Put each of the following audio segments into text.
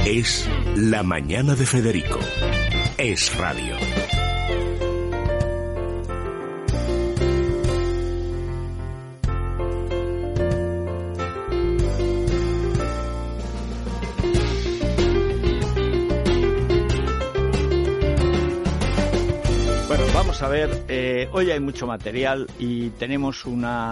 Es La Mañana de Federico. Es radio. Bueno, vamos a ver. Hoy hay mucho material y tenemos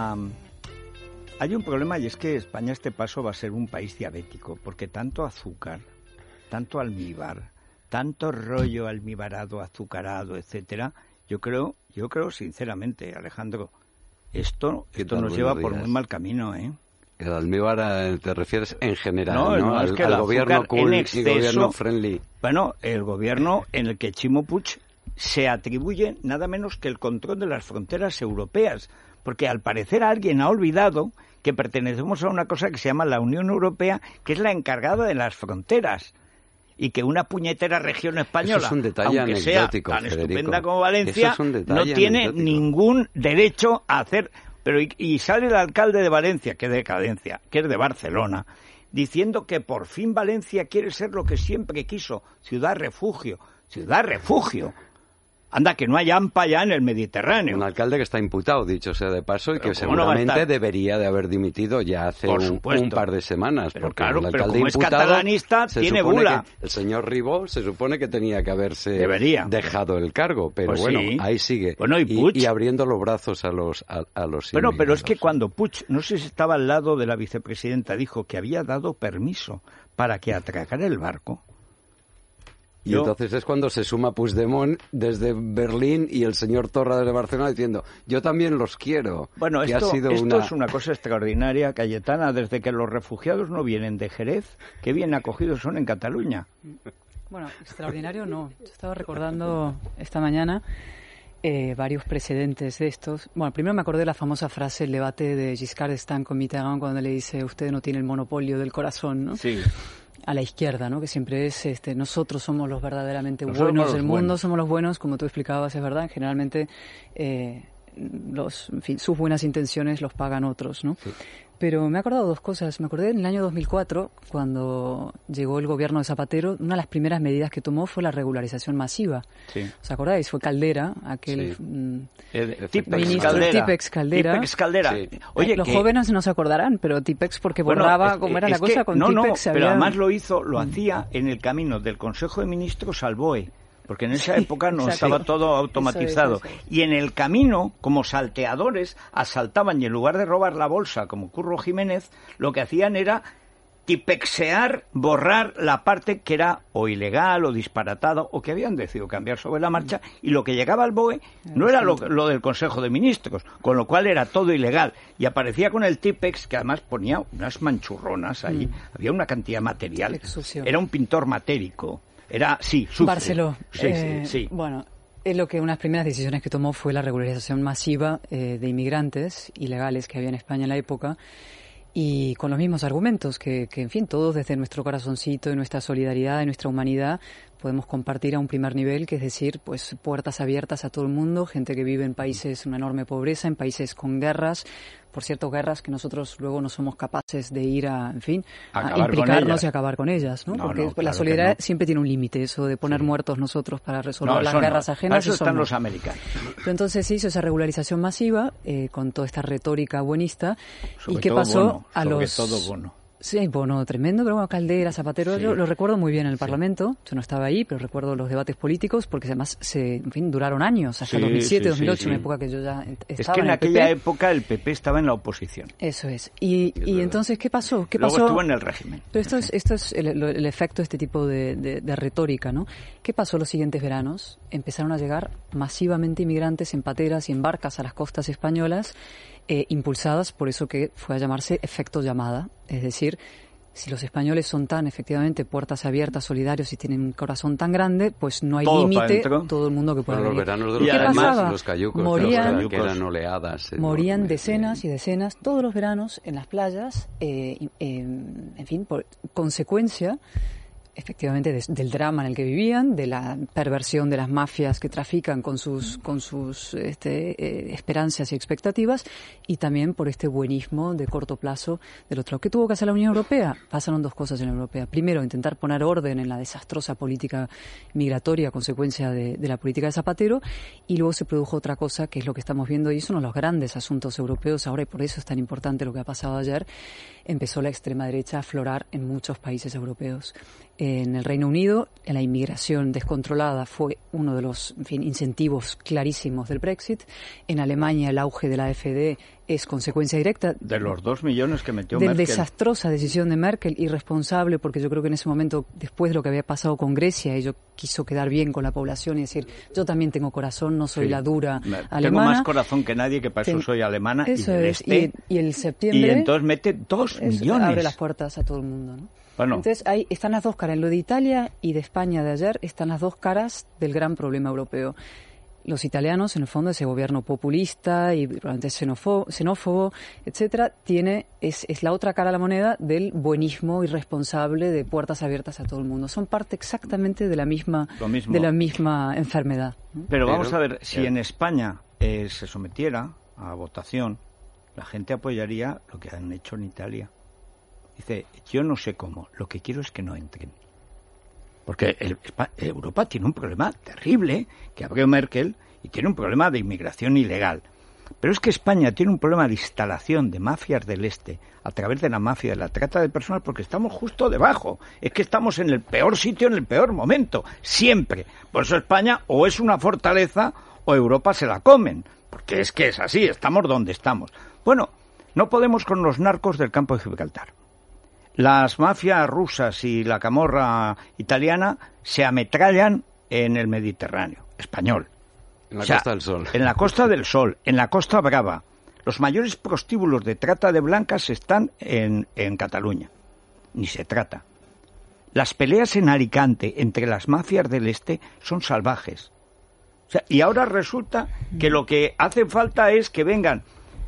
Hay un problema, y es que España a este paso va a ser un país diabético, porque tanto azúcar, tanto almíbar, tanto rollo almibarado, azucarado, etcétera, yo creo sinceramente, Alejandro, esto nos lleva por muy mal camino, ¿eh? El almíbar te refieres en general, ¿no? Al, es que al gobierno cool exceso, y gobierno friendly. Bueno, el gobierno en el que Chimo Puig se atribuye nada menos que el control de las fronteras europeas, porque al parecer alguien ha olvidado que pertenecemos a una cosa que se llama la Unión Europea, que es la encargada de las fronteras, y que una puñetera región española, eso es un detalle aunque sea anecdótico, tan Federico, estupenda como Valencia, no tiene anecdótico. ningún derecho a hacer... Pero y sale el alcalde de Valencia, qué decadencia, que es de Barcelona, diciendo que por fin Valencia quiere ser lo que siempre quiso, ciudad refugio. ¡Ciudad refugio! Anda, que no hay AMPA ya en el Mediterráneo. Un alcalde que está imputado, dicho sea de paso, y Pero que ¿cómo no va a seguramente estar? debería de haber dimitido ya hace un par de semanas. Pero porque claro, el pero alcalde como es imputado, catalanista, se tiene supone bula. que el señor Ribó se supone que tenía que haberse Debería. el cargo, pero Pues bueno, sí. ahí sigue. Bueno, y Puig. Y abriendo los brazos a los Bueno, pero es indignados. que cuando Puig, no sé si estaba al lado de la vicepresidenta, dijo que había dado permiso para que atracara el barco. Y entonces es cuando se suma Puigdemont desde Berlín y el señor Torra desde Barcelona diciendo, yo también los quiero. Bueno, que esto una... es una cosa extraordinaria, Cayetana, desde que los refugiados no vienen de Jerez, que bien acogidos son en Cataluña. Bueno, extraordinario no. Yo estaba recordando esta mañana varios precedentes de estos. Bueno, primero me acordé de la famosa frase, el debate de Giscard d'Estaing con Mitterrand, cuando le dice, usted no tiene el monopolio del corazón, ¿no? Sí. A la izquierda, ¿no? Que siempre es, nosotros somos los verdaderamente Nosotros buenos somos del los mundo, buenos. somos los buenos, como tú explicabas, es verdad. Generalmente sus buenas intenciones los pagan otros, ¿no? Sí. Pero me he acordado dos cosas. Me acordé en el año 2004, cuando llegó el gobierno de Zapatero, una de las primeras medidas que tomó fue la regularización masiva. Sí. ¿Os acordáis? Fue Caldera, aquel Tipex Caldera. Sí. Oye, los jóvenes no se acordarán, pero Tipex porque borraba cómo era la cosa con Tipex. Pero además lo hacía en el camino del Consejo de Ministros al BOE. Porque en esa época no estaba todo automatizado. Eso es. Y en el camino, como salteadores, asaltaban y en lugar de robar la bolsa, como Curro Jiménez, lo que hacían era tipexear, borrar la parte que era o ilegal o disparatada o que habían decidido cambiar sobre la marcha, y lo que llegaba al BOE no era lo del Consejo de Ministros, con lo cual era todo ilegal. Y aparecía con el Tipex, que además ponía unas manchurronas ahí, había una cantidad de material. Era un pintor matérico. Era, sí, sucio. Barceló. Sí. Bueno, lo que unas primeras decisiones que tomó fue la regularización masiva de inmigrantes ilegales que había en España en la época, y con los mismos argumentos que en fin, todos desde nuestro corazoncito y nuestra solidaridad y nuestra humanidad podemos compartir a un primer nivel, que es decir, pues puertas abiertas a todo el mundo, gente que vive en países, una enorme pobreza, en países con guerras, por cierto, guerras que nosotros luego no somos capaces de ir a implicarnos y acabar con ellas, ¿no? Porque claro la solidaridad siempre tiene un límite, eso de poner muertos nosotros para resolver las guerras ajenas. Para eso están los americanos. Pero entonces se hizo esa regularización masiva con toda esta retórica buenista. Sobre ¿Y qué todo pasó Bono, sobre todo Bono. Sí, hay Bono tremendo, pero bueno, Caldera, Zapatero, Sí. yo lo recuerdo muy bien en el Parlamento. Yo no estaba ahí, pero recuerdo los debates políticos, porque además duraron años, hasta 2007, 2008, una época que yo ya estaba Es que en aquella época el PP estaba en la oposición. Eso es. Y entonces, ¿qué pasó? Luego estuvo en el régimen. Pero esto es el efecto de este tipo de retórica, ¿no? ¿Qué pasó los siguientes veranos? Empezaron a llegar masivamente inmigrantes en pateras y en barcas a las costas españolas, impulsadas por eso que fue a llamarse efecto llamada. Es decir, si los españoles son tan, efectivamente, puertas abiertas, solidarios y tienen un corazón tan grande, pues no hay límite, todo el mundo que pueda venir. Los veranos de ¿Y qué pasaba? los cayucos, morían, que eran oleadas. Morían decenas y decenas, todos los veranos, en las playas, en fin, por consecuencia, efectivamente del drama en el que vivían, de la perversión de las mafias que trafican con sus esperanzas y expectativas, y también por este buenismo de corto plazo del otro. ¿Qué tuvo que hacer la Unión Europea? Pasaron dos cosas en la Unión Europea. Primero, intentar poner orden en la desastrosa política migratoria a consecuencia de la política de Zapatero, y luego se produjo otra cosa, que es lo que estamos viendo, y es uno de los grandes asuntos europeos ahora, y por eso es tan importante lo que ha pasado ayer. Empezó la extrema derecha a aflorar en muchos países europeos. En el Reino Unido, la inmigración descontrolada fue uno de los incentivos clarísimos del Brexit. En Alemania, el auge de la AfD es consecuencia directa de los 2 millones que metió de Merkel. Desastrosa decisión de Merkel, irresponsable, porque yo creo que en ese momento, después de lo que había pasado con Grecia, ella quiso quedar bien con la población y decir, yo también tengo corazón, no soy la dura alemana. Tengo más corazón que nadie, que para eso soy alemana. Eso y es, y el septiembre... Y entonces mete 2 millones. Abre las puertas a todo el mundo, ¿no? Bueno. Entonces ahí están las dos caras. En lo de Italia y de España de ayer están las dos caras del gran problema europeo. Los italianos, en el fondo, ese gobierno populista y probablemente xenófobo, etcétera, es la otra cara de la moneda del buenismo irresponsable de puertas abiertas a todo el mundo. Son parte exactamente de la misma enfermedad, ¿no? Pero vamos a ver, si en España se sometiera a votación, la gente apoyaría lo que han hecho en Italia. Dice, yo no sé cómo, lo que quiero es que no entren. Porque Europa tiene un problema terrible, que abrió Merkel, y tiene un problema de inmigración ilegal. Pero es que España tiene un problema de instalación de mafias del este a través de la mafia de la trata de personas, porque estamos justo debajo. Es que estamos en el peor sitio, en el peor momento, siempre. Por eso España o es una fortaleza o Europa se la comen, porque es que es así, estamos donde estamos. Bueno, no podemos con los narcos del campo de Gibraltar. Las mafias rusas y la camorra italiana se ametrallan en el Mediterráneo español. En la Costa del Sol. En la Costa del Sol, en la Costa Brava. Los mayores prostíbulos de trata de blancas están en Cataluña. Ni se trata. Las peleas en Alicante entre las mafias del este son salvajes. O sea, y ahora resulta que lo que hace falta es que vengan...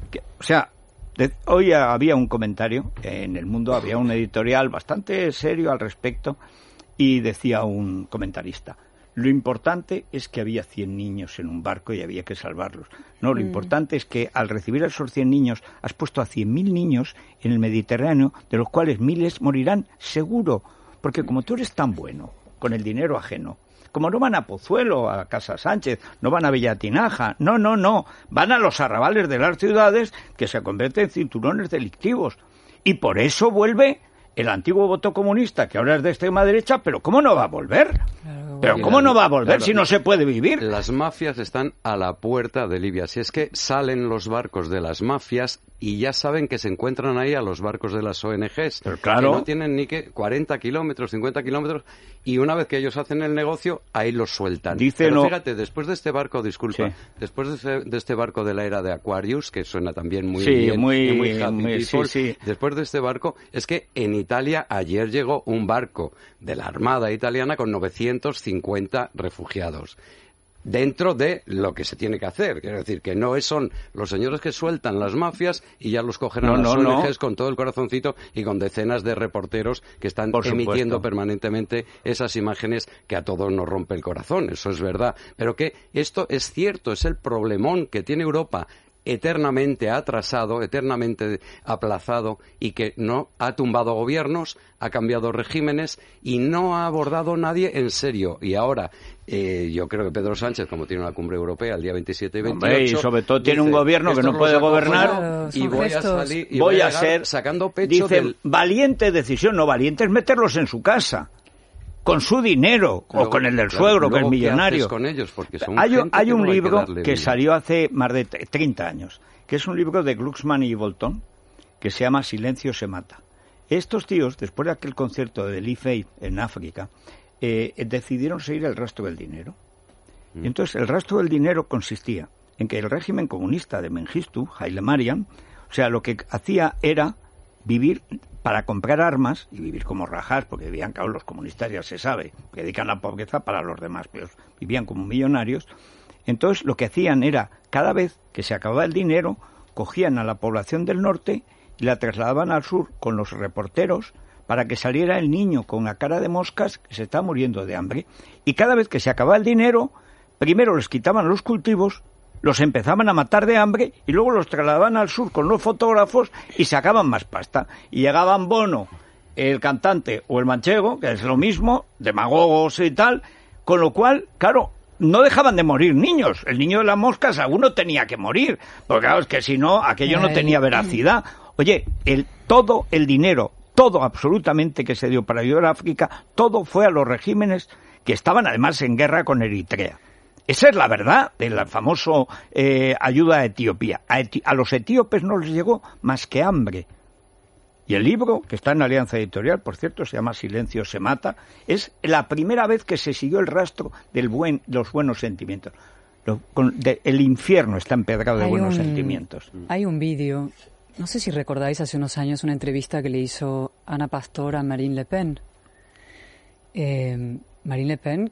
Hoy había un comentario, en El Mundo había un editorial bastante serio al respecto, y decía un comentarista, lo importante es que había 100 niños en un barco y había que salvarlos. No, lo importante es que al recibir a esos 100 niños has puesto a 100.000 niños en el Mediterráneo, de los cuales miles morirán seguro, porque como tú eres tan bueno con el dinero ajeno, como no van a Pozuelo, a Casa Sánchez, no van a Bellatinaja, no, van a los arrabales de las ciudades que se convierten en cinturones delictivos. Y por eso vuelve el antiguo voto comunista, que ahora es de extrema derecha, pero ¿cómo no va a volver? Pero ¿cómo no va a volver si no se puede vivir? Las mafias están a la puerta de Libia. Si es que salen los barcos de las mafias y ya saben que se encuentran ahí a los barcos de las ONGs. Pero claro. Que no tienen ni que 40 kilómetros, 50 kilómetros, y una vez que ellos hacen el negocio, ahí los sueltan. Pero fíjate, después de este barco, después de este barco de la era de Aquarius, que suena también muy bien, muy happy people, después de este barco, es que en Italia ayer llegó un barco de la Armada italiana con 950 refugiados. Dentro de lo que se tiene que hacer. Quiero decir, que no son los señores que sueltan las mafias y ya los cogen a las ONGs con todo el corazoncito y con decenas de reporteros que están emitiendo permanentemente esas imágenes que a todos nos rompe el corazón. Eso es verdad. Pero que esto es cierto, es el problemón que tiene Europa, eternamente atrasado, eternamente aplazado, y que no ha tumbado gobiernos, ha cambiado regímenes y no ha abordado nadie en serio. Y ahora yo creo que Pedro Sánchez, como tiene una cumbre europea el día 27 y 28... y sobre todo tiene un gobierno que no puede gobernar, y voy a ser sacando pecho valiente decisión, no valiente es meterlos en su casa, con su dinero, o con el del suegro, que es millonario. Con ellos? Porque son hay un libro que salió hace más de 30 años, que es un libro de Glucksmann y Bolton, que se llama Silencio se mata. Estos tíos, después de aquel concierto de Lee Faith en África, decidieron seguir el rastro del dinero. Y entonces el rastro del dinero consistía en que el régimen comunista de Mengistu, Haile Mariam, o sea, lo que hacía era vivir para comprar armas y vivir como rajás, porque vivían, claro, los comunistas ya se sabe, que dedican la pobreza para los demás, pero vivían como millonarios. Entonces lo que hacían era, cada vez que se acababa el dinero, cogían a la población del norte y la trasladaban al sur con los reporteros para que saliera el niño con la cara de moscas que se está muriendo de hambre. Y cada vez que se acababa el dinero, primero les quitaban los cultivos, los empezaban a matar de hambre y luego los trasladaban al sur con los fotógrafos y sacaban más pasta. Y llegaban Bono, el cantante, o el manchego, que es lo mismo, demagogos y tal, con lo cual, claro, no dejaban de morir niños. El niño de las moscas, alguno tenía que morir, porque claro, es que si no, aquello no tenía veracidad. Oye, todo el dinero, todo absolutamente que se dio para ayudar a África, todo fue a los regímenes que estaban además en guerra con Eritrea. Esa es la verdad del famoso ayuda a Etiopía. A los etíopes no les llegó más que hambre. Y el libro, que está en Alianza Editorial, por cierto, se llama Silencio se mata, es la primera vez que se siguió el rastro de los buenos sentimientos. El infierno está empedrado de buenos sentimientos. Hay un vídeo, no sé si recordáis hace unos años una entrevista que le hizo Ana Pastor a Marine Le Pen. Marine Le Pen,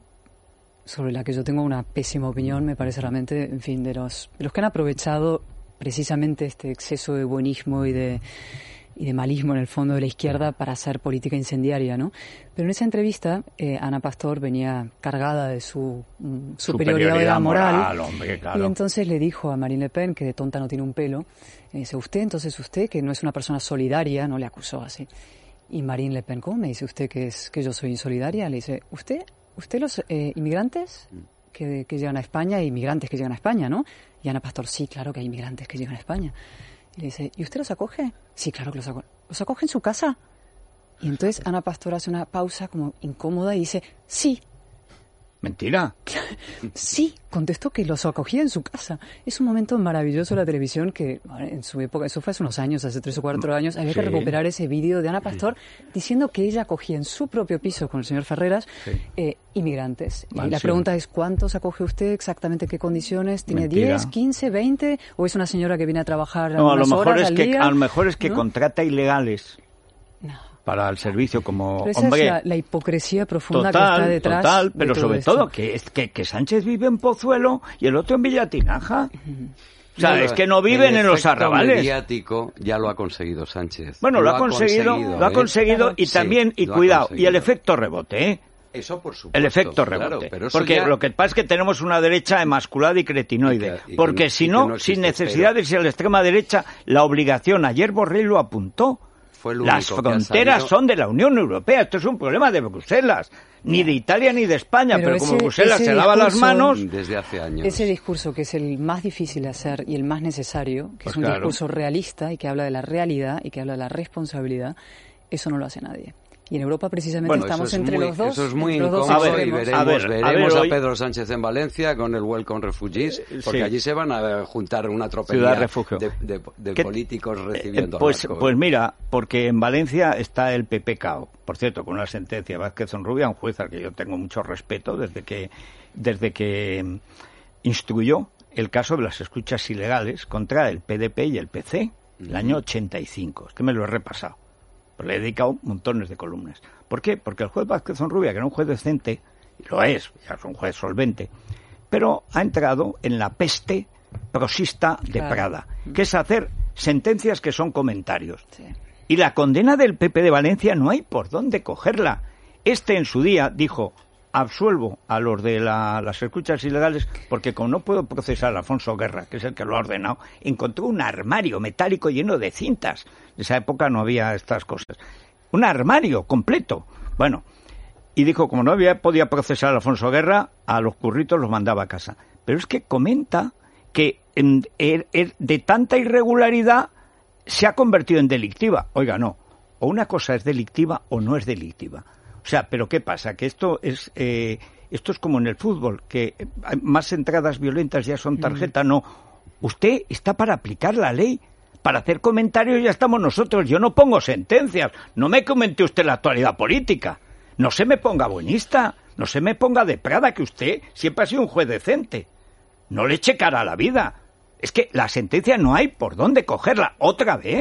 sobre la que yo tengo una pésima opinión, me parece realmente, en fin, de los que han aprovechado precisamente este exceso de buenismo y de malismo en el fondo de la izquierda para hacer política incendiaria, ¿no? Pero en esa entrevista, Ana Pastor venía cargada de su superioridad moral, hombre, claro. Y entonces le dijo a Marine Le Pen, que de tonta no tiene un pelo, dice, usted, que no es una persona solidaria, no le acusó así. Y Marine Le Pen, ¿cómo me dice usted que yo soy insolidaria? Le dice, usted los inmigrantes que llegan a España, inmigrantes que llegan a España, ¿no? Y Ana Pastor, sí, claro que hay inmigrantes que llegan a España. Y le dice, ¿y usted los acoge? Sí, claro que los acoge. ¿Los acoge en su casa? Y entonces Ana Pastor hace una pausa como incómoda y dice, sí. ¿Mentira? Sí, contestó que los acogía en su casa. Es un momento maravilloso de la televisión que en su época, eso fue hace unos años, hace 3 o 4 años, había que recuperar ese vídeo de Ana Pastor diciendo que ella acogía en su propio piso con el señor Ferreras inmigrantes. Y la pregunta es, ¿cuántos acoge usted? ¿Exactamente qué condiciones? ¿Tiene Mentira. 10, 15, 20? ¿O es una señora que viene a trabajar no, unas horas al día? A lo mejor es que ¿no? contrata ilegales. No. Para el servicio como pero esa hombre. es la hipocresía profunda que está detrás. Total, pero sobre esto. todo que Sánchez vive en Pozuelo y el otro en Villatinaja. O sea, es que no viven en los arrabales. El mediático ya lo ha conseguido Sánchez. Bueno, lo ha conseguido y también, y cuidado, y el efecto rebote, ¿eh? Eso por supuesto. El efecto rebote. Claro, porque ya... lo que pasa es que tenemos una derecha emasculada y cretinoide. Porque si no, sin necesidad de irse a la extrema derecha, la obligación, ayer Borrell lo apuntó, las fronteras son de la Unión Europea. Esto es un problema de Bruselas. Ni de Italia ni de España, pero como Bruselas se lava las manos... Desde hace años. Ese discurso que es el más difícil de hacer y el más necesario, que es un discurso realista y que habla de la realidad y que habla de la responsabilidad, eso no lo hace nadie. Y en Europa precisamente estamos entre los dos. Eso es muy incómodo y veremos a Pedro Sánchez en Valencia con el Welcome Refugees, porque allí se van a juntar una tropelía de políticos recibiendo pues mira, porque en Valencia está el PPK, por cierto, con una sentencia de Vázquez Sonrubia, un juez al que yo tengo mucho respeto desde que instruyó el caso de las escuchas ilegales contra el PDP y el PC, el año 85. Es que me lo he repasado. Le he dedicado montones de columnas. ¿Por qué? Porque el juez Vázquez Sonrubia, que era un juez decente, y lo es, ya es un juez solvente, pero ha entrado en la peste prosista de Prada, que es hacer sentencias que son comentarios. Sí. Y la condena del PP de Valencia no hay por dónde cogerla. En su día dijo, absuelvo a los de las escuchas ilegales porque como no puedo procesar a Alfonso Guerra, que es el que lo ha ordenado, encontró un armario metálico lleno de cintas. En esa época no había estas cosas. Un armario completo. Bueno, y dijo, como no podía procesar a Alfonso Guerra, a los curritos los mandaba a casa. Pero es que comenta que de tanta irregularidad se ha convertido en delictiva. Oiga, no. O una cosa es delictiva o no es delictiva. O sea, ¿pero qué pasa? Que esto es como en el fútbol, que más entradas violentas ya son tarjeta. No, usted está para aplicar la ley, para hacer comentarios ya estamos nosotros. Yo no pongo sentencias, no me comente usted la actualidad política, no se me ponga buenista, no se me ponga de Prada, que usted siempre ha sido un juez decente. No le eche cara a la vida. Es que la sentencia no hay por dónde cogerla otra vez.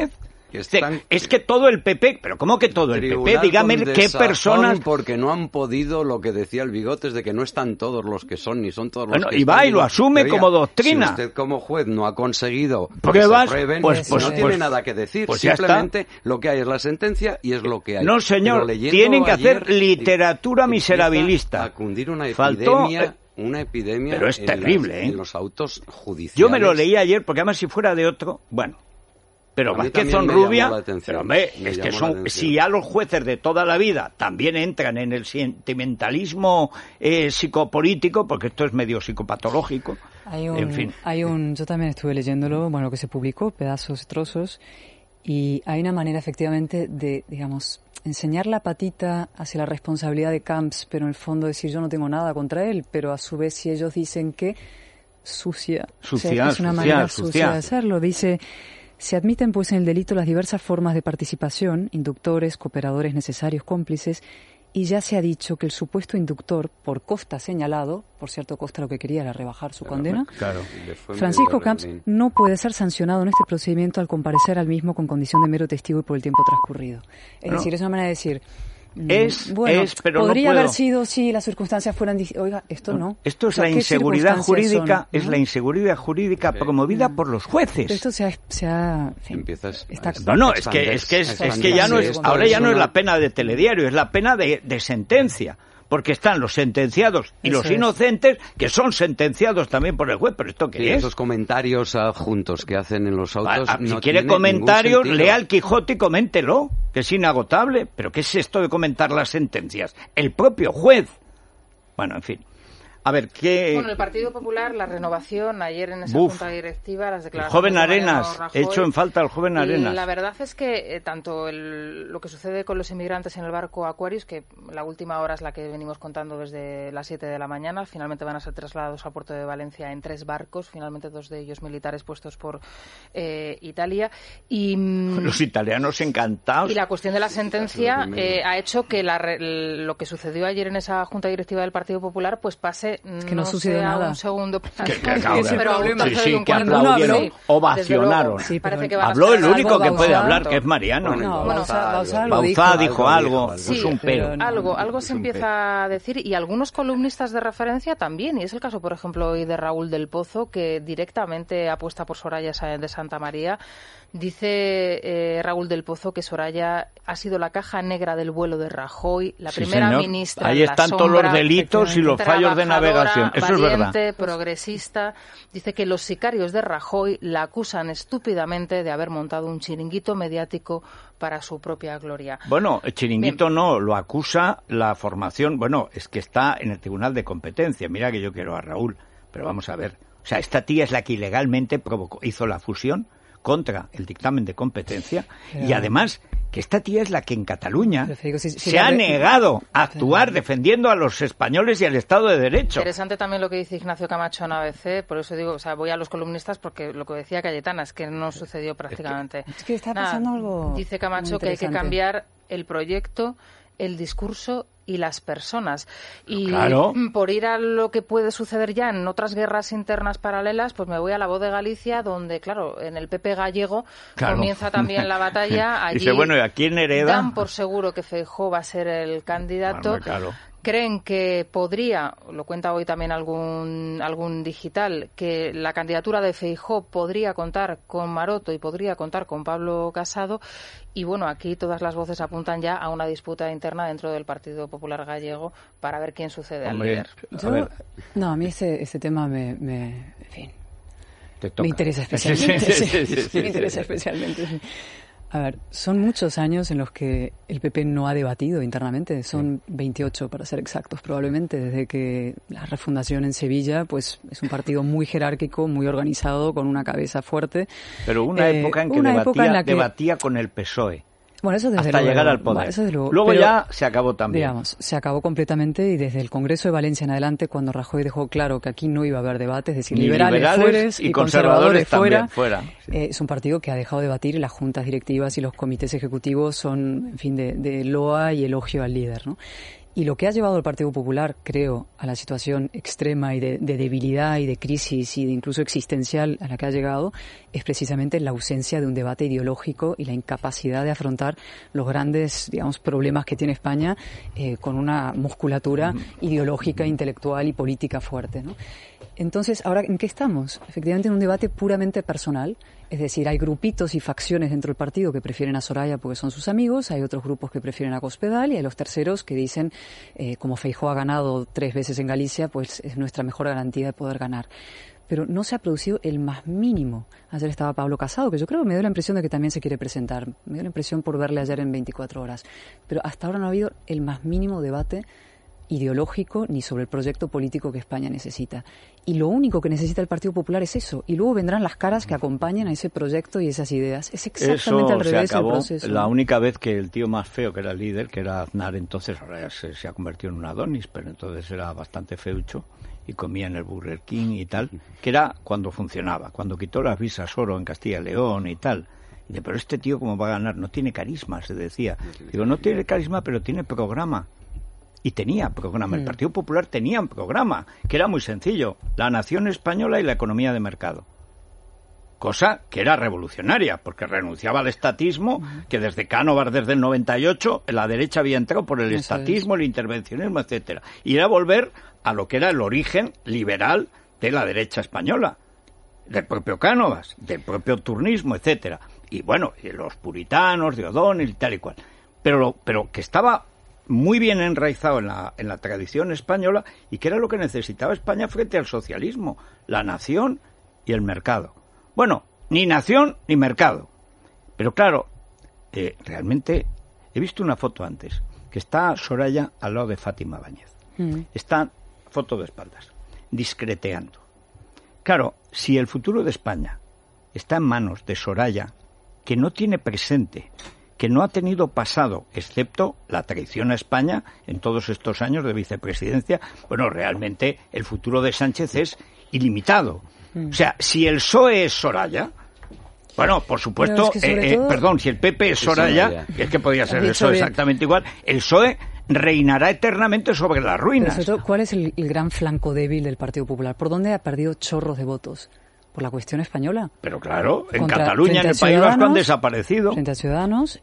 Es que todo el PP, pero ¿cómo que todo el PP? Dígame qué personas... Porque no han podido, lo que decía el Bigotes, de que no están todos los que son, ni son todos los que y va y lo asume como doctrina. Si usted como juez no ha conseguido pruebas, que se aprueben, no tiene nada que decir. Simplemente lo que hay es la sentencia y es lo que hay. No, señor, tienen que hacer literatura miserabilista. A cundir una epidemia pero es terrible, en los autos judiciales. Yo me lo leí ayer, porque además si fuera de otro, bueno... Pero Vázquez Sonrubia, pero hombre, es que si ya los jueces de toda la vida también entran en el sentimentalismo psicopolítico, porque esto es medio psicopatológico, en fin. Yo también estuve leyéndolo, bueno, lo que se publicó, pedazos, trozos, y hay una manera efectivamente de, digamos, enseñar la patita hacia la responsabilidad de Camps, pero en el fondo decir yo no tengo nada contra él, pero a su vez si ellos dicen que es una manera sucia de hacerlo, dice... Se admiten, pues, en el delito las diversas formas de participación, inductores, cooperadores necesarios, cómplices, y ya se ha dicho que el supuesto inductor, por Costa señalado, por cierto, Costa lo que quería era rebajar su condena, Francisco Camps no puede ser sancionado en este procedimiento al comparecer al mismo con condición de mero testigo y por el tiempo transcurrido. Es decir, es una manera de decir... pero podría no haber sido si las circunstancias fueran oiga, esto no. Esto es la inseguridad jurídica, es la inseguridad jurídica promovida por los jueces. Pero esto es que ya no es, ahora ya no es la pena de telediario, es la pena de sentencia. Porque están los sentenciados y los inocentes, que son sentenciados también por el juez. ¿Pero esto qué es? Esos comentarios adjuntos que hacen en los autos... si quiere comentarios, lea el Quijote y coméntelo, que es inagotable. ¿Pero qué es esto de comentar las sentencias? El propio juez. Bueno, en fin. A ver, ¿qué...? Bueno, el Partido Popular, la renovación, ayer en esa junta directiva, las declaraciones... Joven Arenas, he hecho en falta al joven Arenas. La verdad es que tanto lo que sucede con los inmigrantes en el barco Aquarius, que la última hora es la que venimos contando desde las 7 de la mañana, finalmente van a ser trasladados al puerto de Valencia en 3 barcos, finalmente 2 de ellos militares puestos por Italia. Y los italianos encantados. Y la cuestión de la sentencia ha hecho que lo que sucedió ayer en esa junta directiva del Partido Popular pues pase que no sucede nada. Un segundo plano. Que aplaudieron, ovacionaron. Habló el único que puede hablar, que es Mariano. Bauzá dijo algo. Algo se empieza a decir, y algunos columnistas de referencia también, y es el caso, por ejemplo, hoy de Raúl del Pozo, que directamente apuesta por Soraya Sáenz de Santa María. Dice Raúl del Pozo que Soraya ha sido la caja negra del vuelo de Rajoy, la primera ministra. Ahí están todos los delitos y los fallos de navegación. Eso es verdad. Progresista. Dice que los sicarios de Rajoy la acusan estúpidamente de haber montado un chiringuito mediático para su propia gloria. Bueno, el chiringuito no, lo acusa la formación. Bueno, es que está en el Tribunal de Competencia. Mira que yo quiero a Raúl, pero vamos a ver. O sea, esta tía es la que ilegalmente hizo la fusión contra el dictamen de competencia y además que esta tía es la que en Cataluña se ha negado a actuar defendiendo a los españoles y al Estado de Derecho. Interesante también lo que dice Ignacio Camacho en ABC, por eso digo, o sea, voy a los columnistas porque lo que decía Cayetana es que no sucedió prácticamente. Es que está pasando algo. Dice Camacho que hay que cambiar el proyecto, el discurso y las personas. Y por ir a lo que puede suceder ya en otras guerras internas paralelas, pues me voy a la Voz de Galicia, donde, claro, en el PP gallego comienza también la batalla. Allí dice, bueno, ¿y a quién hereda? Dan por seguro que Feijóo va a ser el candidato. Creen que podría, lo cuenta hoy también algún digital, que la candidatura de Feijóo podría contar con Maroto y podría contar con Pablo Casado. Y bueno, aquí todas las voces apuntan ya a una disputa interna dentro del Partido Popular gallego para ver quién sucede al líder. A mí ese tema me interesa especialmente. Me interesa especialmente. A ver, son muchos años en los que el PP no ha debatido internamente, son 28 para ser exactos probablemente, desde que la refundación en Sevilla pues es un partido muy jerárquico, muy organizado, con una cabeza fuerte. Pero una época en que debatía con el PSOE. Bueno, eso desde hasta luego, llegar al poder. Eso desde luego. Luego pero, ya se acabó también. Digamos, se acabó completamente y desde el Congreso de Valencia en adelante, cuando Rajoy dejó claro que aquí no iba a haber debate, es decir, liberales fuera y conservadores fuera. Sí. Es un partido que ha dejado de debatir y las juntas directivas y los comités ejecutivos son, en fin, de loa y elogio al líder, ¿no? Y lo que ha llevado al Partido Popular, creo, a la situación extrema y de debilidad y de crisis y de incluso existencial a la que ha llegado, es precisamente la ausencia de un debate ideológico y la incapacidad de afrontar los grandes, digamos, problemas que tiene España con una musculatura ideológica, intelectual y política fuerte, ¿no? Entonces, ¿ahora en qué estamos? Efectivamente, en un debate puramente personal. Es decir, hay grupitos y facciones dentro del partido que prefieren a Soraya porque son sus amigos, hay otros grupos que prefieren a Cospedal y hay los terceros que dicen, como Feijóo ha ganado 3 veces en Galicia, pues es nuestra mejor garantía de poder ganar. Pero no se ha producido el más mínimo. Ayer estaba Pablo Casado, que yo creo que me dio la impresión de que también se quiere presentar. Me dio la impresión por verle ayer en 24 horas. Pero hasta ahora no ha habido el más mínimo debate ideológico ni sobre el proyecto político que España necesita. Y lo único que necesita el Partido Popular es eso. Y luego vendrán las caras que acompañen a ese proyecto y esas ideas. Es exactamente al revés del proceso. La única vez que el tío más feo, que era el líder, que era Aznar, entonces ahora se ha convertido en un Adonis, pero entonces era bastante feucho y comía en el Burger King y tal, que era cuando funcionaba, cuando quitó las visas oro en Castilla y León y tal. Y dice, pero este tío cómo va a ganar, no tiene carisma, se decía. Digo, no tiene carisma, pero tiene programa. Y tenía programa, el Partido Popular tenía un programa, que era muy sencillo, la nación española y la economía de mercado. Cosa que era revolucionaria, porque renunciaba al estatismo, que desde Cánovas, desde el 98, la derecha había entrado por el estatismo, el intervencionismo, etcétera. Y era volver a lo que era el origen liberal de la derecha española, del propio Cánovas, del propio turnismo, etcétera. Y bueno, y los puritanos de O'Donnell y tal y cual. Pero que estaba muy bien enraizado en la tradición española y que era lo que necesitaba España frente al socialismo, la nación y el mercado. Bueno, ni nación ni mercado. Pero claro, realmente he visto una foto antes, que está Soraya al lado de Fátima Báñez. Está foto de espaldas, discreteando. Claro, si el futuro de España está en manos de Soraya, que no tiene presente, que no ha tenido pasado, excepto la traición a España en todos estos años de vicepresidencia, bueno, realmente el futuro de Sánchez es ilimitado. O sea, si el PSOE es Soraya, bueno, por supuesto, si el PP es Soraya, que es que podría ser el PSOE exactamente igual, el PSOE reinará eternamente sobre las ruinas. Pero sobre todo, ¿cuál es el gran flanco débil del Partido Popular? ¿Por dónde ha perdido chorros de votos? Por la cuestión española. Pero claro, en Cataluña, en el País Vasco han desaparecido. Frente a Ciudadanos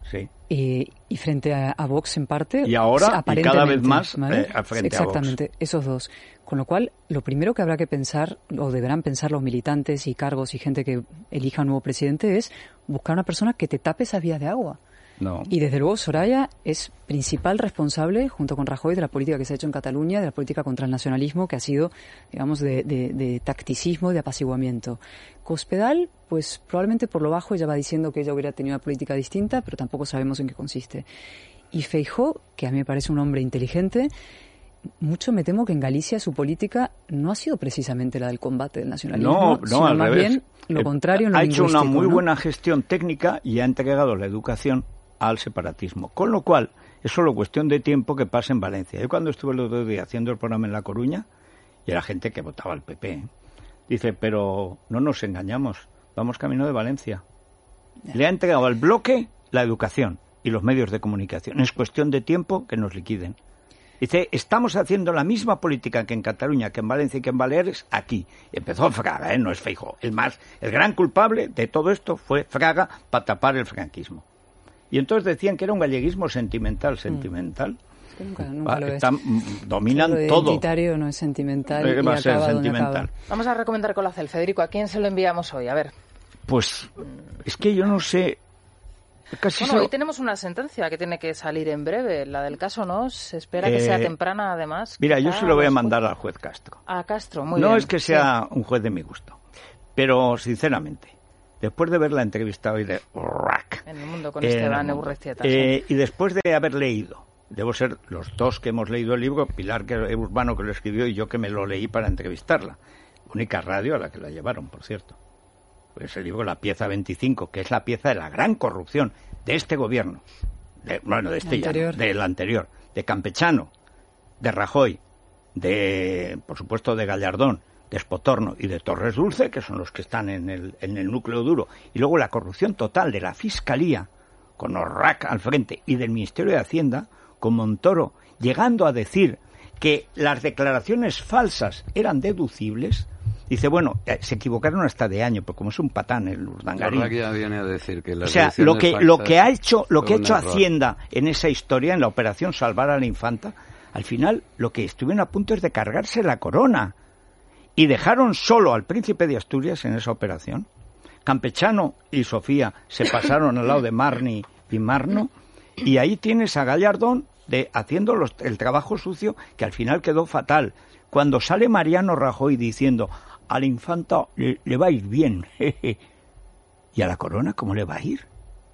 y frente a Vox en parte. Y ahora, y cada vez más, frente a Vox. Exactamente, esos dos. Con lo cual, lo primero que habrá que pensar, o deberán pensar los militantes y cargos y gente que elija un nuevo presidente, es buscar una persona que te tape esas vías de agua. No. Y desde luego Soraya es principal responsable, junto con Rajoy, de la política que se ha hecho en Cataluña, de la política contra el nacionalismo, que ha sido, digamos, de tacticismo, de apaciguamiento. Cospedal, pues probablemente por lo bajo ella va diciendo que ella hubiera tenido una política distinta, pero tampoco sabemos en qué consiste. Y Feijóo, que a mí me parece un hombre inteligente, mucho me temo que en Galicia su política no ha sido precisamente la del combate del nacionalismo, sino al más revés. Bien lo contrario en lo ha hecho una muy ¿no? buena gestión técnica y ha entregado la educación al separatismo, con lo cual es solo cuestión de tiempo que pase en Valencia. Yo cuando estuve el otro día haciendo el programa en La Coruña, y era gente que votaba al PP, dice, pero no nos engañamos, vamos camino de Valencia. Le ha entregado al bloque la educación y los medios de comunicación. Es cuestión de tiempo que nos liquiden. Dice, estamos haciendo la misma política que en Cataluña, que en Valencia y que en Baleares, aquí. Empezó Fraga, no es Feijóo. El gran culpable de todo esto fue Fraga para tapar el franquismo. Y entonces decían que era un galleguismo sentimental. Es que nunca lo es. Dominan lo todo. Identitario no es sentimental. Va a ser sentimental. Vamos a recomendar Colacel. Federico, ¿a quién se lo enviamos hoy? A ver. Pues es que yo no sé. Hoy tenemos una sentencia que tiene que salir en breve. La del caso no se espera que sea temprana, además. Mira, yo se lo voy a mandar al juez Castro. A Castro, muy bien. No es que sea un juez de mi gusto, pero sinceramente, después de ver la entrevista hoy de Rack, en el mundo con Esteban Urrestieta, y después de haber leído, debo ser los dos que hemos leído el libro, Pilar Urbano que lo escribió y yo que me lo leí para entrevistarla, única radio a la que la llevaron, por cierto. Pues el libro La pieza 25, que es la pieza de la gran corrupción de este gobierno, del anterior, de Campechano, de Rajoy, por supuesto de Gallardón, de Espotorno y de Torres Dulce, que son los que están en el núcleo duro, y luego la corrupción total de la Fiscalía, con Orrac al frente, y del Ministerio de Hacienda, con Montoro, llegando a decir que las declaraciones falsas eran deducibles, dice, bueno, se equivocaron hasta de año, porque como es un patán el Urdangarín. Ya viene a decir que las lo que ha hecho Hacienda en esa historia, en la operación Salvar a la Infanta, al final lo que estuvieron a punto es de cargarse la corona. Y dejaron solo al príncipe de Asturias en esa operación. Campechano y Sofía se pasaron al lado de Marni y Marno, y ahí tienes a Gallardón haciendo el trabajo sucio, que al final quedó fatal. Cuando sale Mariano Rajoy diciendo, a la Infanta le va a ir bien, jeje. ¿Y a la corona cómo le va a ir?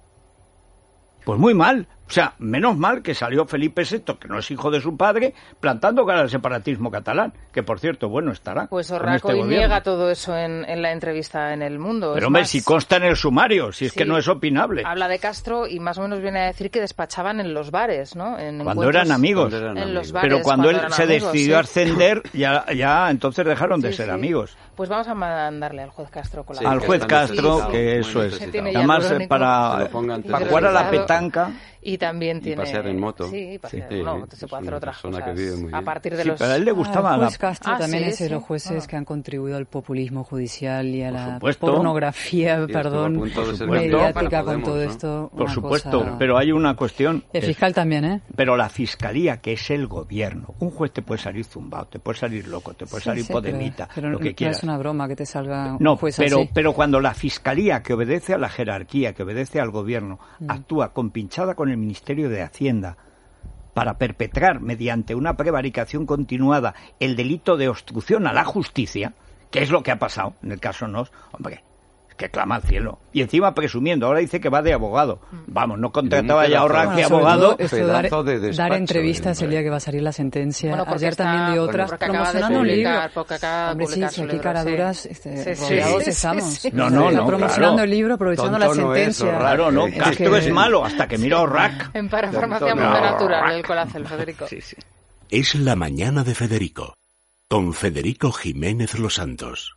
Pues muy mal. O sea, menos mal que salió Felipe VI, que no es hijo de su padre, plantando cara al separatismo catalán, que por cierto, bueno, estará. Pues Rajoy niega todo eso en la entrevista en El Mundo. Pero hombre, si consta en el sumario, si es que no es opinable. Habla de Castro y más o menos viene a decir que despachaban en los bares, ¿no? Cuando eran amigos. En los bares, pero cuando él se decidió a ascender, ya entonces dejaron de ser amigos. Pues vamos a mandarle al juez Castro con la al juez Castro, que eso es. Además, para jugar a la petanca. Y también tiene... pasear en moto. Sí, pasear en moto. Se puede hacer otras cosas. A partir de los... pero a él le gustaba... El juez Castro también es de los jueces que han contribuido al populismo judicial y a la pornografía, mediática con todo esto. Por supuesto, pero hay una cuestión... El fiscal también, ¿eh? Pero la fiscalía, que es el gobierno. Un juez te puede salir zumbado, te puede salir loco, te puede salir podemita, pero lo que quieras. No es una broma que te salga un juez así. Pero cuando la fiscalía, que obedece a la jerarquía, que obedece al gobierno, actúa compinchada con el Ministerio de Hacienda para perpetrar mediante una prevaricación continuada el delito de obstrucción a la justicia, que es lo que ha pasado en el caso Nos, hombre, es que clama al cielo. Y encima presumiendo, ahora dice que va de abogado. Vamos, no contrataba ya a Orrange abogado. Dar entrevistas el día que va a salir la sentencia. Bueno, ayer también dio otras promocionando un libro. Hombre, sí, aquí caraduras rodeados estamos. No, promocionando el libro, aprovechando la sentencia. Claro, no, Castro es malo, hasta que mira a Orrac. En parafarmacia muy natural, el colacel, Federico. Es la mañana de Federico, con Federico Jiménez Los Santos.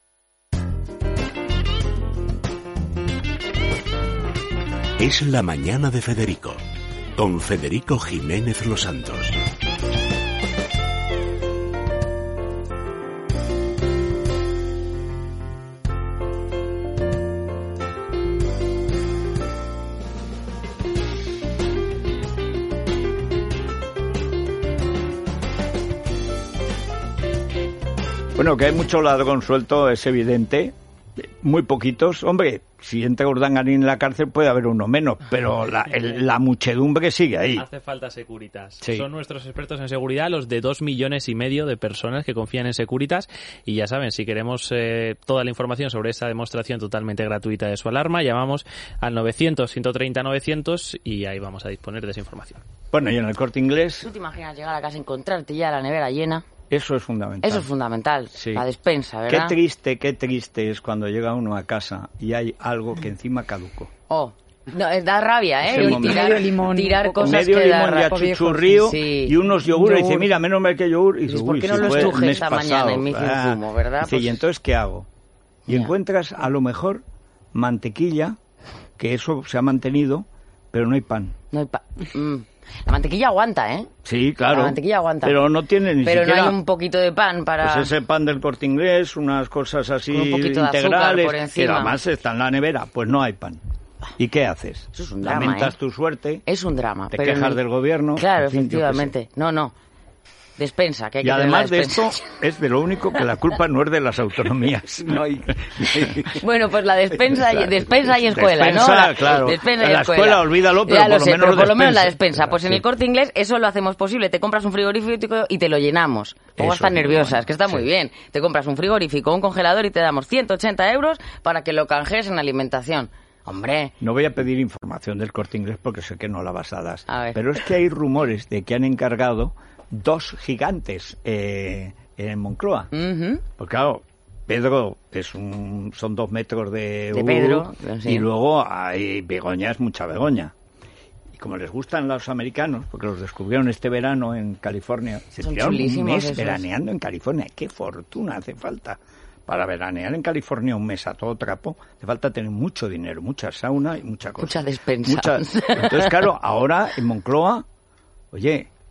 Es la mañana de Federico, con Federico Jiménez Los Santos. Bueno, que hay mucho ladrón suelto, es evidente. Muy poquitos. Hombre, si entra Urdangarín en la cárcel puede haber uno menos, pero la muchedumbre sigue ahí. Hace falta Securitas. Sí. Son nuestros expertos en seguridad, los de 2,5 millones de personas que confían en Securitas. Y ya saben, si queremos toda la información sobre esta demostración totalmente gratuita de su alarma, llamamos al 900-130-900 y ahí vamos a disponer de esa información. Bueno, y en el Corte Inglés... ¿Tú te imaginas llegar a casa y encontrarte ya la nevera llena? Eso es fundamental. Eso es fundamental, sí. La despensa, ¿verdad? Qué triste es cuando llega uno a casa y hay algo que encima caducó. Oh, no, da rabia, ¿eh? Tirar cosas medio que limón da ya chuchurrío y unos yogures. Y dice, mira, menos mal que yogur. Y dice, ¿por qué no lo estruje esta mañana y me hice un zumo, verdad? Dice, ¿y entonces qué hago? Y encuentras a lo mejor mantequilla, que eso se ha mantenido, pero no hay pan. No hay pan. La mantequilla aguanta, ¿eh? Sí, claro. La mantequilla aguanta. Pero no tiene ni siquiera... Pero no hay un poquito de pan para... Pues ese pan del Corte Inglés, unas cosas así integrales, que además está en la nevera. Pues no hay pan. ¿Y qué haces? Eso es un drama, lamentas tu suerte. Es un drama. Te quejas del gobierno. Claro, efectivamente. No. Despensa, que hay que además de esto es de lo único que la culpa no es de las autonomías. No hay... Bueno, pues la despensa y escuela, despensa, ¿no? Claro. Despensa y la escuela, olvídalo, pero por lo menos la despensa. Pues en el Corte Inglés eso lo hacemos posible. Te compras un frigorífico y te lo llenamos. Pongo hasta nerviosas, que está muy bien. Te compras un frigorífico, un congelador y te damos 180 euros para que lo canjees en alimentación. Hombre. No voy a pedir información del Corte Inglés porque sé que no la vas a dar. Pero es que hay rumores de que han encargado 2 gigantes en Moncloa. Porque claro, Pedro son 2 metros de Pedro, sí. Y luego hay Begoña, es mucha Begoña. Y como les gustan los americanos, porque los descubrieron este verano en California, se tiraron un mes veraneando en California. ¡Qué fortuna hace falta! Para veranear en California un mes a todo trapo, hace falta tener mucho dinero, mucha sauna y mucha cosa. Mucha despensa. Entonces, claro, ahora en Moncloa, oye,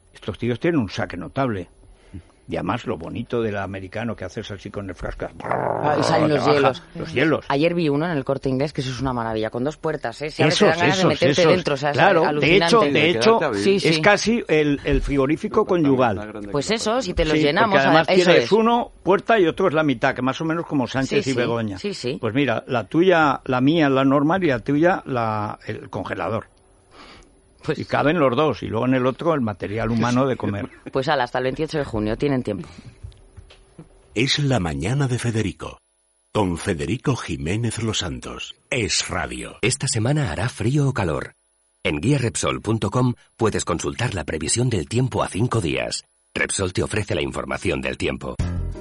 Estos tíos tienen un saque notable. Y además lo bonito del americano que haces así con el frasco. Y salen los hielos. Los hielos. Ayer vi uno en el Corte Inglés que eso es una maravilla, con 2 puertas, ¿eh? Te dan ganas de meterte dentro, o sea, claro, es alucinante. de hecho es casi el frigorífico conyugal. Pues eso, si te los llenamos... Porque además eso tienes es. uno puerta y otro es la mitad, que más o menos como Sánchez y Begoña. Sí. Pues mira, la tuya, la mía, la normal, y la tuya, el congelador. Pues, y caben los dos, y luego en el otro el material humano de comer. Pues hasta el 28 de junio, tienen tiempo. Es la mañana de Federico, con Federico Jiménez Los Santos. Es Radio. Esta semana hará frío o calor. En guiarepsol.com puedes consultar la previsión del tiempo a 5 días. Repsol te ofrece la información del tiempo.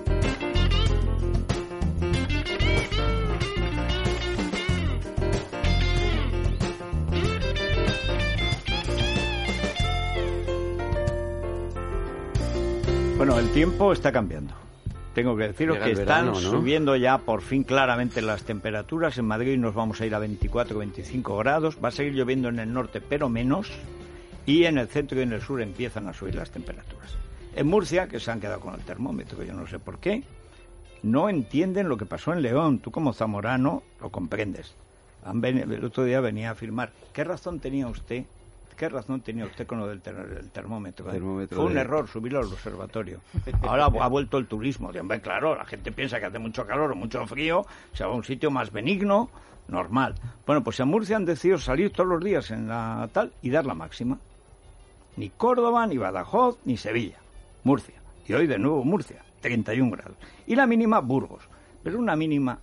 Bueno, el tiempo está cambiando. Tengo que deciros que están subiendo ya por fin claramente las temperaturas. En Madrid nos vamos a ir a 24-25 grados. Va a seguir lloviendo en el norte, pero menos. Y en el centro y en el sur empiezan a subir las temperaturas. En Murcia, que se han quedado con el termómetro, yo no sé por qué, no entienden lo que pasó en León. Tú como zamorano lo comprendes. El otro día venía a afirmar. ¿Qué razón tenía usted con lo del termómetro? Fue un error subirlo al observatorio. Ahora ha vuelto el turismo. Hombre, claro, la gente piensa que hace mucho calor o mucho frío, se va a un sitio más benigno, normal. Bueno, pues en Murcia han decidido salir todos los días en la tal y dar la máxima. Ni Córdoba, ni Badajoz, ni Sevilla. Murcia. Y hoy de nuevo Murcia, 31 grados. Y la mínima, Burgos. Pero una mínima...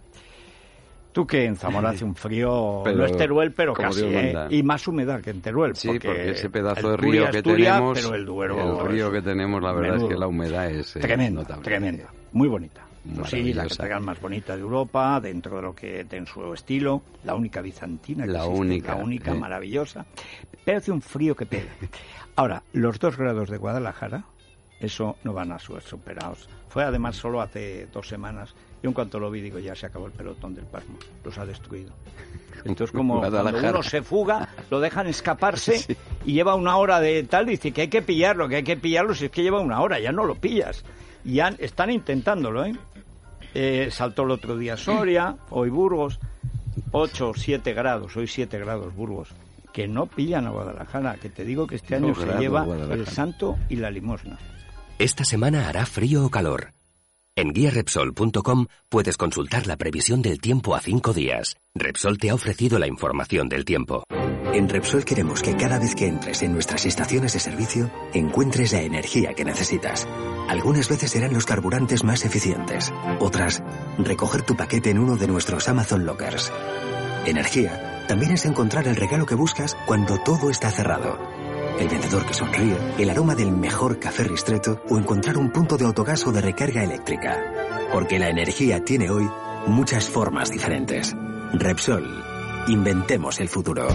Tú que en Zamora hace un frío, no es Teruel, pero casi, y más humedad que en Teruel. Sí, porque ese pedazo de río que tenemos, pero el río que tenemos, la verdad es que la humedad es tremenda, muy bonita. Sí, la catedral más bonita de Europa, dentro de lo que en su estilo, la única bizantina, la única maravillosa, pero hace un frío que pega. Ahora, los 2 grados de Guadalajara, eso no van a ser superados. Fue además solo hace 2 semanas. Yo en cuanto lo vi digo, ya se acabó el pelotón del pasmo, los ha destruido. Entonces como cuando uno se fuga, lo dejan escaparse y lleva 1 hora de tal, dice que hay que pillarlo, si es que lleva 1 hora, ya no lo pillas. Y ya están intentándolo, saltó el otro día Soria, hoy Burgos, 8 o 7 grados, hoy 7 grados Burgos, que no pillan a Guadalajara, que te digo que este año se lleva el santo y la limosna. Esta semana hará frío o calor. En guiarepsol.com puedes consultar la previsión del tiempo a 5 días. Repsol te ha ofrecido la información del tiempo. En Repsol queremos que cada vez que entres en nuestras estaciones de servicio, encuentres la energía que necesitas. Algunas veces serán los carburantes más eficientes. Otras, recoger tu paquete en uno de nuestros Amazon Lockers. Energía también es encontrar el regalo que buscas cuando todo está cerrado. El vendedor que sonríe, el aroma del mejor café ristretto o encontrar un punto de autogas o de recarga eléctrica. Porque la energía tiene hoy muchas formas diferentes. Repsol. Inventemos el futuro.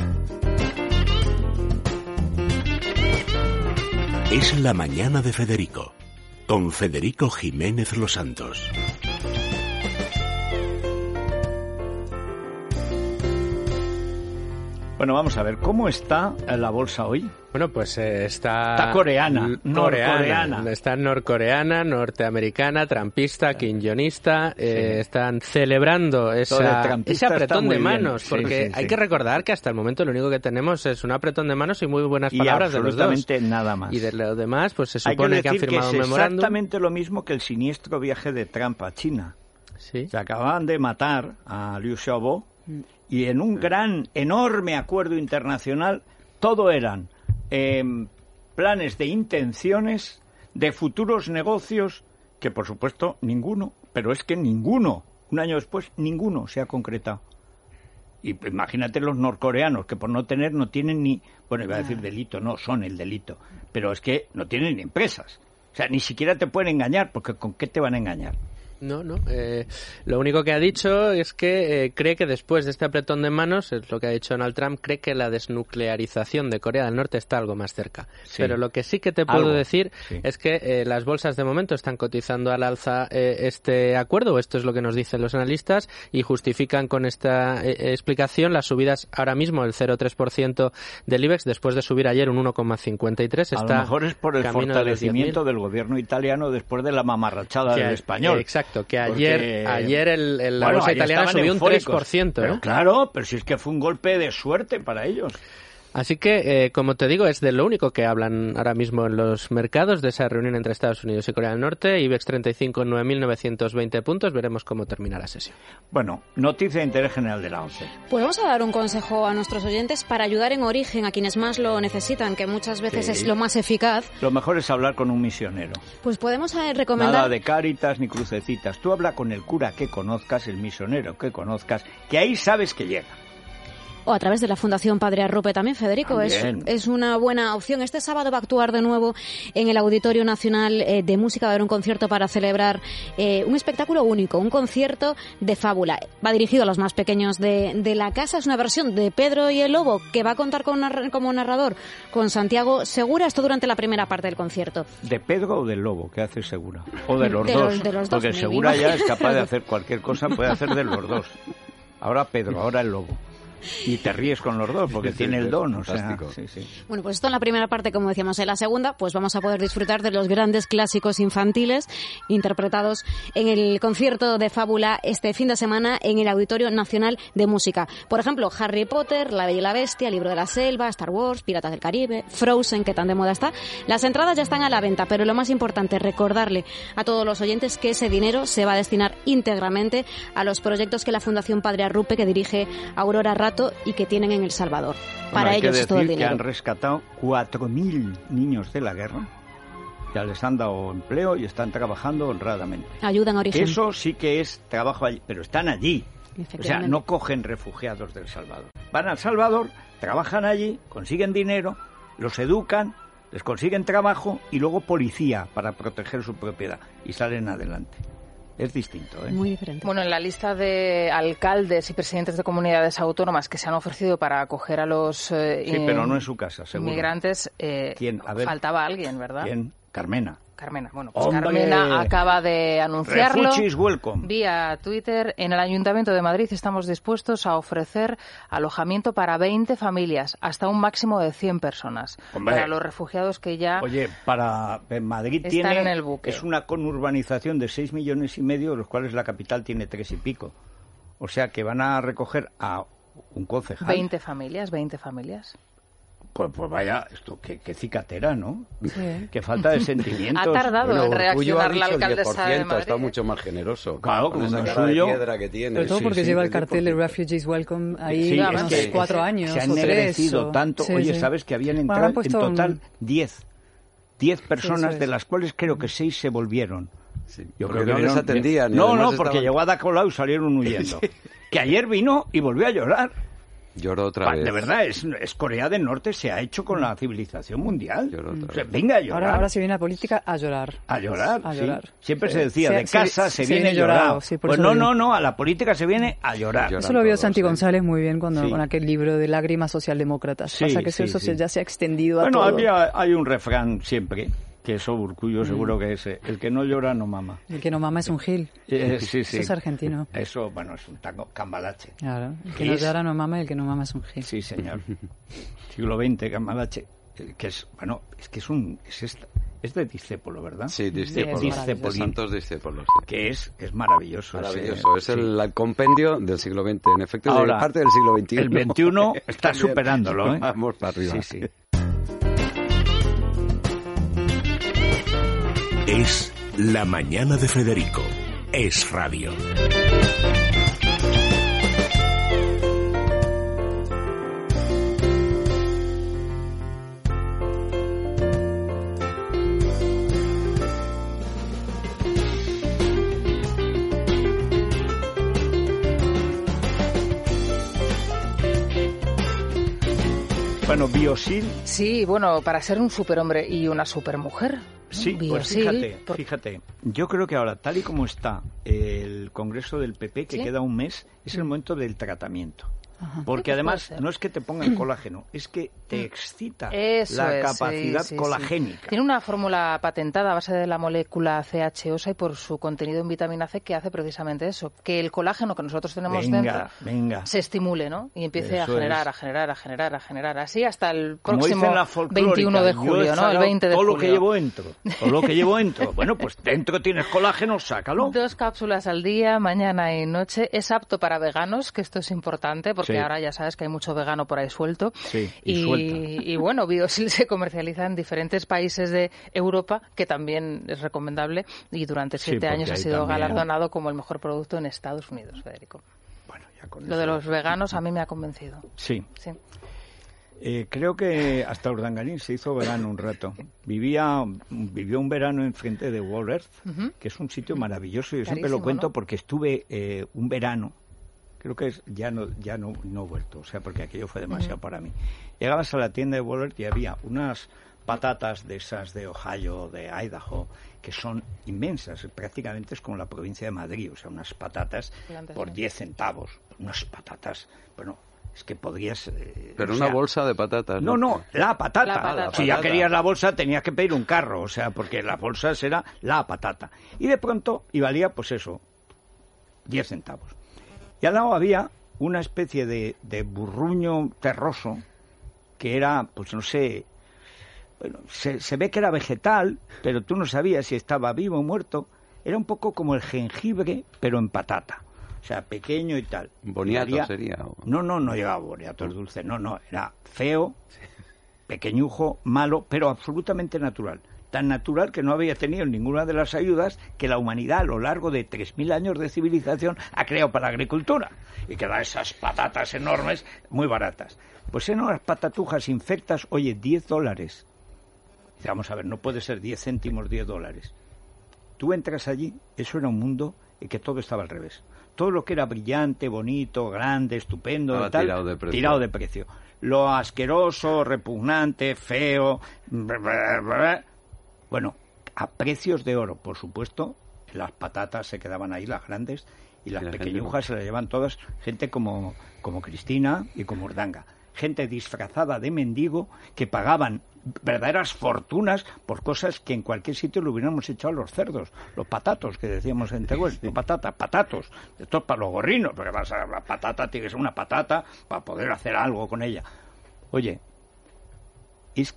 Es la mañana de Federico, con Federico Jiménez Los Santos. Bueno, vamos a ver, ¿cómo está la bolsa hoy? Bueno, pues está norcoreana. Está norcoreana, norteamericana, trampista, quinjonista. Están celebrando ese apretón de manos, porque hay que recordar que hasta el momento lo único que tenemos es un apretón de manos y muy buenas palabras de los dos. Absolutamente nada más. Y de lo demás, pues se supone que han firmado un memorándum. Exactamente lo mismo que el siniestro viaje de Trump a China. Sí. Se acababan de matar a Liu Xiaobo y en un enorme acuerdo internacional todo eran planes de intenciones, de futuros negocios, que por supuesto ninguno, pero es que ninguno, un año después, ninguno se ha concretado. Y imagínate los norcoreanos, que por no tener no tienen ni, bueno, iba a decir delito, no, son el delito, pero es que no tienen ni empresas. O sea, ni siquiera te pueden engañar, porque ¿con qué te van a engañar? No. Lo único que ha dicho es que cree que después de este apretón de manos, es lo que ha dicho Donald Trump, cree que la desnuclearización de Corea del Norte está algo más cerca. Sí. Pero lo que sí que te puedo decir es que las bolsas de momento están cotizando al alza este acuerdo, o esto es lo que nos dicen los analistas, y justifican con esta explicación las subidas ahora mismo del 0,3% del IBEX, después de subir ayer un 1,53%. A lo mejor es por el fortalecimiento del gobierno italiano después de la mamarrachada del español. Exacto. Que ayer la bolsa italiana subió un 3%. Pero claro, pero si es que fue un golpe de suerte para ellos. Así que, como te digo, es de lo único que hablan ahora mismo en los mercados, de esa reunión entre Estados Unidos y Corea del Norte. IBEX 35 en 9.920 puntos. Veremos cómo termina la sesión. Bueno, noticia de interés general de la ONCE. Pues vamos a dar un consejo a nuestros oyentes para ayudar en origen a quienes más lo necesitan, que muchas veces es lo más eficaz. Lo mejor es hablar con un misionero. Pues podemos recomendar... Nada de Cáritas ni crucecitas. Tú habla con el cura que conozcas, el misionero que conozcas, que ahí sabes que llega. O a través de la Fundación Padre Arrupe también, Federico. Es una buena opción. Este sábado va a actuar de nuevo en el Auditorio Nacional de Música. Va a haber un concierto para celebrar un espectáculo único, un concierto de fábula. Va dirigido a los más pequeños de la casa. Es una versión de Pedro y el Lobo que va a contar como narrador con Santiago Segura. Esto durante la primera parte del concierto. ¿De Pedro o del Lobo? ¿Qué hace Segura? ¿O de los dos? De los dos. Porque Segura ya es capaz de hacer cualquier cosa, puede hacer de los dos. Ahora Pedro, ahora el Lobo. Y te ríes con los dos porque tiene el don, o sea, sí. Bueno, pues esto en la primera parte, como decíamos. En la segunda, pues vamos a poder disfrutar de los grandes clásicos infantiles interpretados en el concierto de fábula este fin de semana en el Auditorio Nacional de Música. Por ejemplo, Harry Potter, La Bella y la Bestia, Libro de la Selva, Star Wars, Piratas del Caribe, Frozen, que tan de moda está. Las entradas ya están a la venta, pero lo más importante es recordarle a todos los oyentes que ese dinero se va a destinar íntegramente a los proyectos que la Fundación Padre Arrupe, que dirige Aurora Rato, y que tienen en El Salvador. Para ellos es todo el dinero. Que han rescatado 4.000 niños de la guerra, ya les han dado empleo y están trabajando honradamente. Ayudan a origen. Eso sí que es trabajo allí, pero están allí. O sea, no cogen refugiados del Salvador. Van al Salvador, trabajan allí, consiguen dinero, los educan, les consiguen trabajo y luego policía para proteger su propiedad y salen adelante. Es distinto, ¿eh? Muy diferente. Bueno, en la lista de alcaldes y presidentes de comunidades autónomas que se han ofrecido para acoger a los pero no en su casa, seguro. Inmigrantes, ¿quién? A ver, faltaba alguien, ¿verdad? ¿Quién? Carmena. Bueno, pues Carmena acaba de anunciarlo vía Twitter. En el Ayuntamiento de Madrid estamos dispuestos a ofrecer alojamiento para 20 familias, hasta un máximo de 100 personas. Para los refugiados que ya para Madrid están en el buque. Es una conurbanización de 6,5 millones, de los cuales la capital tiene 3 y pico. O sea que van a recoger a un concejal. 20 familias. Pues vaya, esto qué cicatera, ¿no? Sí. Qué falta de sentimientos. Ha tardado en reaccionar la alcaldesa de Madrid. Está mucho más generoso. Claro, como esa cara de piedra que tiene. Sobre todo porque lleva el cartel de Refugees Welcome ahí unos 4 años. Se han ennegrecido tanto. Oye, ¿sabes que habían entrado en total 10 personas, de las cuales creo que 6 se volvieron? Sí, yo creo que no les atendían. No, porque llegó a Ada Colau y salieron huyendo. Sí. Que ayer vino y volvió a llorar. Lloró otra vez. De verdad, es Corea del Norte, se ha hecho con la civilización mundial. Venga a llorar. Ahora se viene a política a llorar. A llorar. Siempre se decía, de casa se viene llorado. Sí, pues no, a la política se viene a llorar. Eso lo vio Santi González muy bien con aquel libro de Lágrimas Socialdemócratas. Pasa que eso ya se ha extendido a todo. Bueno, hay un refrán siempre, que eso Urcullo seguro que es, el que no llora no mama. El que no mama es un gil. Sí. Eso es argentino. Eso, es un tango cambalache. Claro, el que no llora no mama y el que no mama es un gil. Sí, señor. Siglo XX, cambalache. Que es de Discépolo, ¿verdad? Sí, Discépolo. Santos Discépolos. Sí. Que es maravilloso. Maravilloso, es el compendio del siglo XX, en efecto, ahora, parte del siglo XXI. El XXI está superándolo, ¿eh? Vamos para arriba. Sí. Es La Mañana de Federico. Es radio. Bueno, Biosil. Sí, para ser un superhombre y una supermujer. Sí, Biosil, pues fíjate. Yo creo que ahora, tal y como está el Congreso del PP, que queda un mes, es el momento del tratamiento. Ajá. Porque además no es que te pongan colágeno, es que te excita la capacidad colagénica. Tiene una fórmula patentada a base de la molécula CHOSA y por su contenido en vitamina C que hace precisamente eso, que el colágeno que nosotros tenemos dentro se estimule, ¿no? Y empiece a generar, así hasta el próximo 21 de julio, ¿no? El 20 de julio. Todo lo que llevo dentro. Bueno, pues dentro tienes colágeno, sácalo. 2 cápsulas al día, mañana y noche. Es apto para veganos, que esto es importante, porque ahora ya sabes que hay mucho vegano por ahí suelto. Sí, y bueno, Biosil se comercializa en diferentes países de Europa, que también es recomendable, y durante 7 años ha sido galardonado como el mejor producto en Estados Unidos, Federico. Bueno, ya con Lo de los veganos a mí me ha convencido. Sí. Creo que hasta Urdangarín se hizo vegano un rato. Vivió un verano enfrente de World Earth, que es un sitio maravilloso. Yo siempre lo cuento, ¿no? Porque estuve un verano. Creo que ya no he vuelto, o sea, porque aquello fue demasiado para mí. Llegabas a la tienda de Walmart y había unas patatas de esas de Ohio, de Idaho, que son inmensas, prácticamente es como la provincia de Madrid, o sea, unas patatas por 10 centavos, unas patatas, bueno, es que podrías... Pero una bolsa de patatas. No, la patata. Si ya querías la bolsa tenías que pedir un carro, o sea, porque las bolsas era la patata. Y de pronto, y valía, pues eso, 10 centavos. Y al lado había una especie de burruño terroso que era, pues no sé, bueno, se ve que era vegetal, pero tú no sabías si estaba vivo o muerto. Era un poco como el jengibre, pero en patata. O sea, pequeño y tal. ¿Boniato sería? No llegaba a boniato, el dulce. No, era feo, pequeñujo, malo, pero absolutamente natural. Tan natural que no había tenido ninguna de las ayudas que la humanidad a lo largo de 3.000 años de civilización ha creado para la agricultura y que da esas patatas enormes muy baratas. Pues eran unas patatujas infectas, oye, $10. Dice, vamos a ver, no puede ser 10 céntimos, $10. Tú entras allí, eso era un mundo en que todo estaba al revés. Todo lo que era brillante, bonito, grande, estupendo, tal, tirado de precio. Lo asqueroso, repugnante, feo... Bueno, a precios de oro, por supuesto, las patatas se quedaban ahí, las grandes, y las pequeñujas se las llevan todas, gente como Cristina y como Urdanga. Gente disfrazada de mendigo que pagaban verdaderas fortunas por cosas que en cualquier sitio le hubiéramos echado a los cerdos, los patatos que decíamos en Teruel, patatos, esto es para los gorrinos, porque la patata tiene que ser una patata para poder hacer algo con ella. Oye, es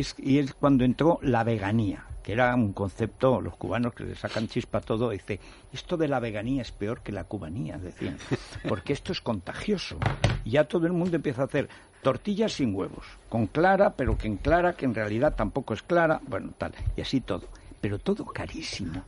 cuando entró la veganía, que era un concepto, los cubanos que le sacan chispa a todo, dice, esto de la veganía es peor que la cubanía, decían, porque esto es contagioso. Y ya todo el mundo empieza a hacer tortillas sin huevos, con clara, pero que en realidad tampoco es clara, bueno, tal, y así todo. Pero todo carísimo.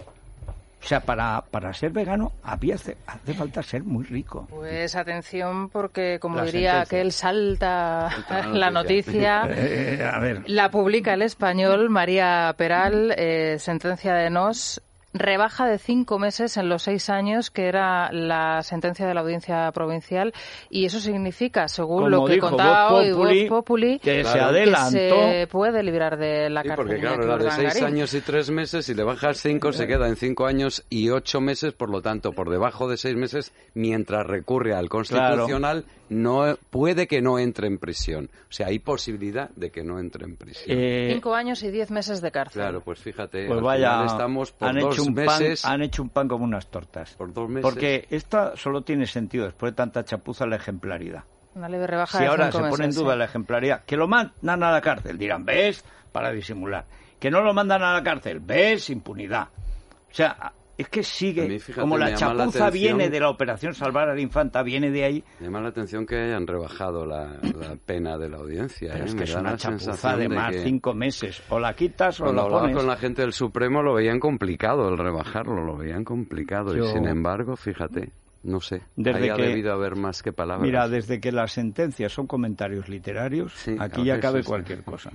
O sea, para ser vegano hace falta ser muy rico. Pues atención, porque como diría aquel, salta la noticia. A ver. La publica El Español, María Peral, sentencia de Nos. Rebaja de 5 meses en los 6 años, que era la sentencia de la Audiencia Provincial, y eso significa, según como lo que contaba hoy Voz Populi, que se adelantó, que se puede librar de la cárcel. Porque claro, era de 6 años y 3 meses, si le bajas 5 se queda en 5 años y 8 meses, por lo tanto, por debajo de 6 meses, mientras recurre al Constitucional, no puede que no entre en prisión. O sea, hay posibilidad de que no entre en prisión. 5 años y 10 meses de cárcel. Claro, pues fíjate, pues vaya, estamos por 2 meses. Han hecho un pan como unas tortas. Por 2 meses. Porque esta solo tiene sentido, después de tanta chapuza, la ejemplaridad. Una leve rebaja si de 5 ahora meses, se pone en duda la ejemplaridad, que lo mandan a la cárcel, dirán, ¿ves? Para disimular. Que no lo mandan a la cárcel, ¿ves? Impunidad. O sea, es que sigue, mí, fíjate, como la chapuza viene de la operación Salvar a la Infanta, viene de ahí. Me llama la atención que hayan rebajado la pena de la audiencia. Pero es que es una chapuza de más 5 meses. O la quitas o la pones. Cuando hablaba con la gente del Supremo lo veían complicado el rebajarlo, lo veían complicado. Y sin embargo, fíjate, no sé, ha debido haber más que palabras. Mira, desde que las sentencias son comentarios literarios, sí, aquí ya cabe cualquier cosa.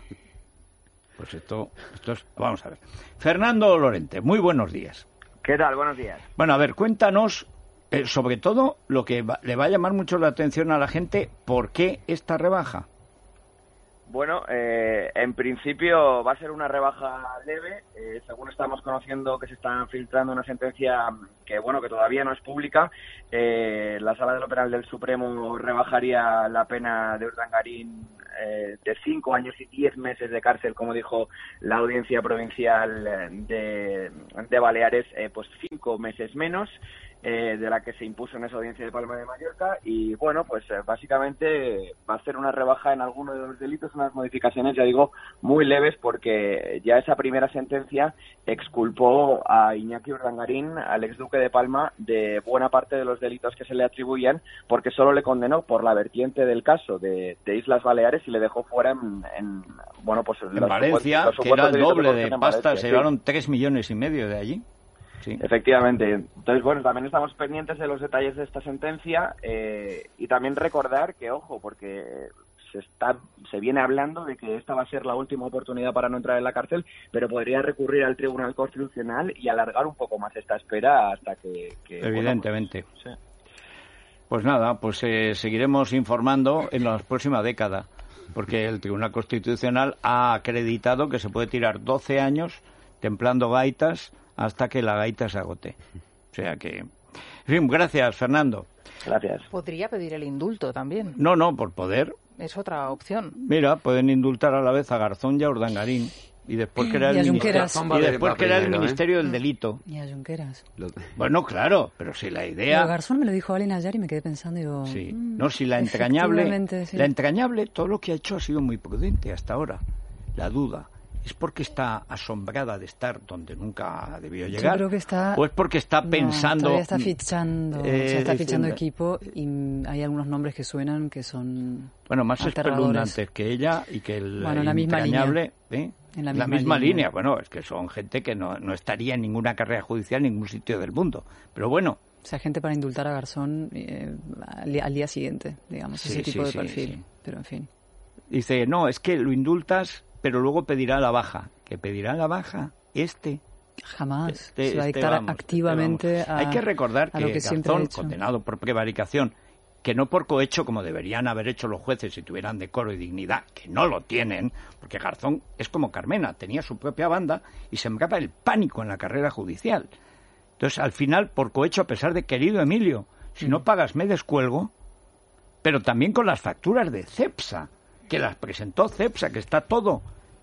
Pues esto es... Vamos a ver. Fernando Lorente, muy buenos días. ¿Qué tal? Buenos días. Bueno, a ver, cuéntanos, sobre todo, lo que le va a llamar mucho la atención a la gente, ¿por qué esta rebaja? Bueno, en principio va a ser una rebaja leve. Según estamos conociendo que se está filtrando una sentencia que todavía no es pública, la Sala de lo Penal del Supremo rebajaría la pena de Urdangarín de 5 años y 10 meses de cárcel, como dijo la Audiencia Provincial de Baleares, pues 5 meses menos de la que se impuso en esa audiencia de Palma de Mallorca. Y básicamente va a ser una rebaja en algunos de los delitos, unas modificaciones, ya digo, muy leves, porque ya esa primera sentencia exculpó a Iñaki Urdangarín, al exduque de Palma, de buena parte de los delitos que se le atribuían, porque solo le condenó por la vertiente del caso de Islas Baleares y le dejó fuera en Valencia, que era el doble de pasta, se llevaron 3,5 millones de allí. Sí. Efectivamente. Entonces, también estamos pendientes de los detalles de esta sentencia y también recordar que, ojo, porque se viene hablando de que esta va a ser la última oportunidad para no entrar en la cárcel, pero podría recurrir al Tribunal Constitucional y alargar un poco más esta espera hasta que evidentemente. Sí. Pues nada, seguiremos informando en la próxima década, porque el Tribunal Constitucional ha acreditado que se puede tirar 12 años templando gaitas hasta que la gaita se agote. O sea que... En fin, gracias, Fernando. Gracias. Podría pedir el indulto también. No, por poder. Es otra opción. Mira, pueden indultar a la vez a Garzón y a Urdangarín. Y después crear el Ministerio del Delito. Y a Junqueras. Bueno, claro, pero si la idea... Pero Garzón me lo dijo alguien ayer y me quedé pensando, digo... Sí, no, si la entrañable... Sí. La entrañable, todo lo que ha hecho ha sido muy prudente hasta ahora. La duda... ¿Es porque está asombrada de estar donde nunca debió llegar? Yo creo que está... ¿O es porque está pensando... Todavía está fichando, está fichando equipo y hay algunos nombres que suenan que son más espeluznantes que ella y que el entrañable... En la misma línea. Bueno, es que son gente que no estaría en ninguna carrera judicial en ningún sitio del mundo. Pero bueno... O sea, gente para indultar a Garzón al día siguiente, digamos, ese tipo de perfil. Sí. Pero, en fin. Dice, no, es que lo indultas... pero luego pedirá la baja. ¿Que pedirá la baja? Jamás. Se va a dictar activamente Hay que recordar que Garzón, condenado por prevaricación, que no por cohecho, como deberían haber hecho los jueces si tuvieran decoro y dignidad, que no lo tienen, porque Garzón es como Carmena, tenía su propia banda y sembraba el pánico en la carrera judicial. Entonces, al final, por cohecho, a pesar de querido Emilio, si no pagas me descuelgo, pero también con las facturas de Cepsa, que las presentó Cepsa, que está todo,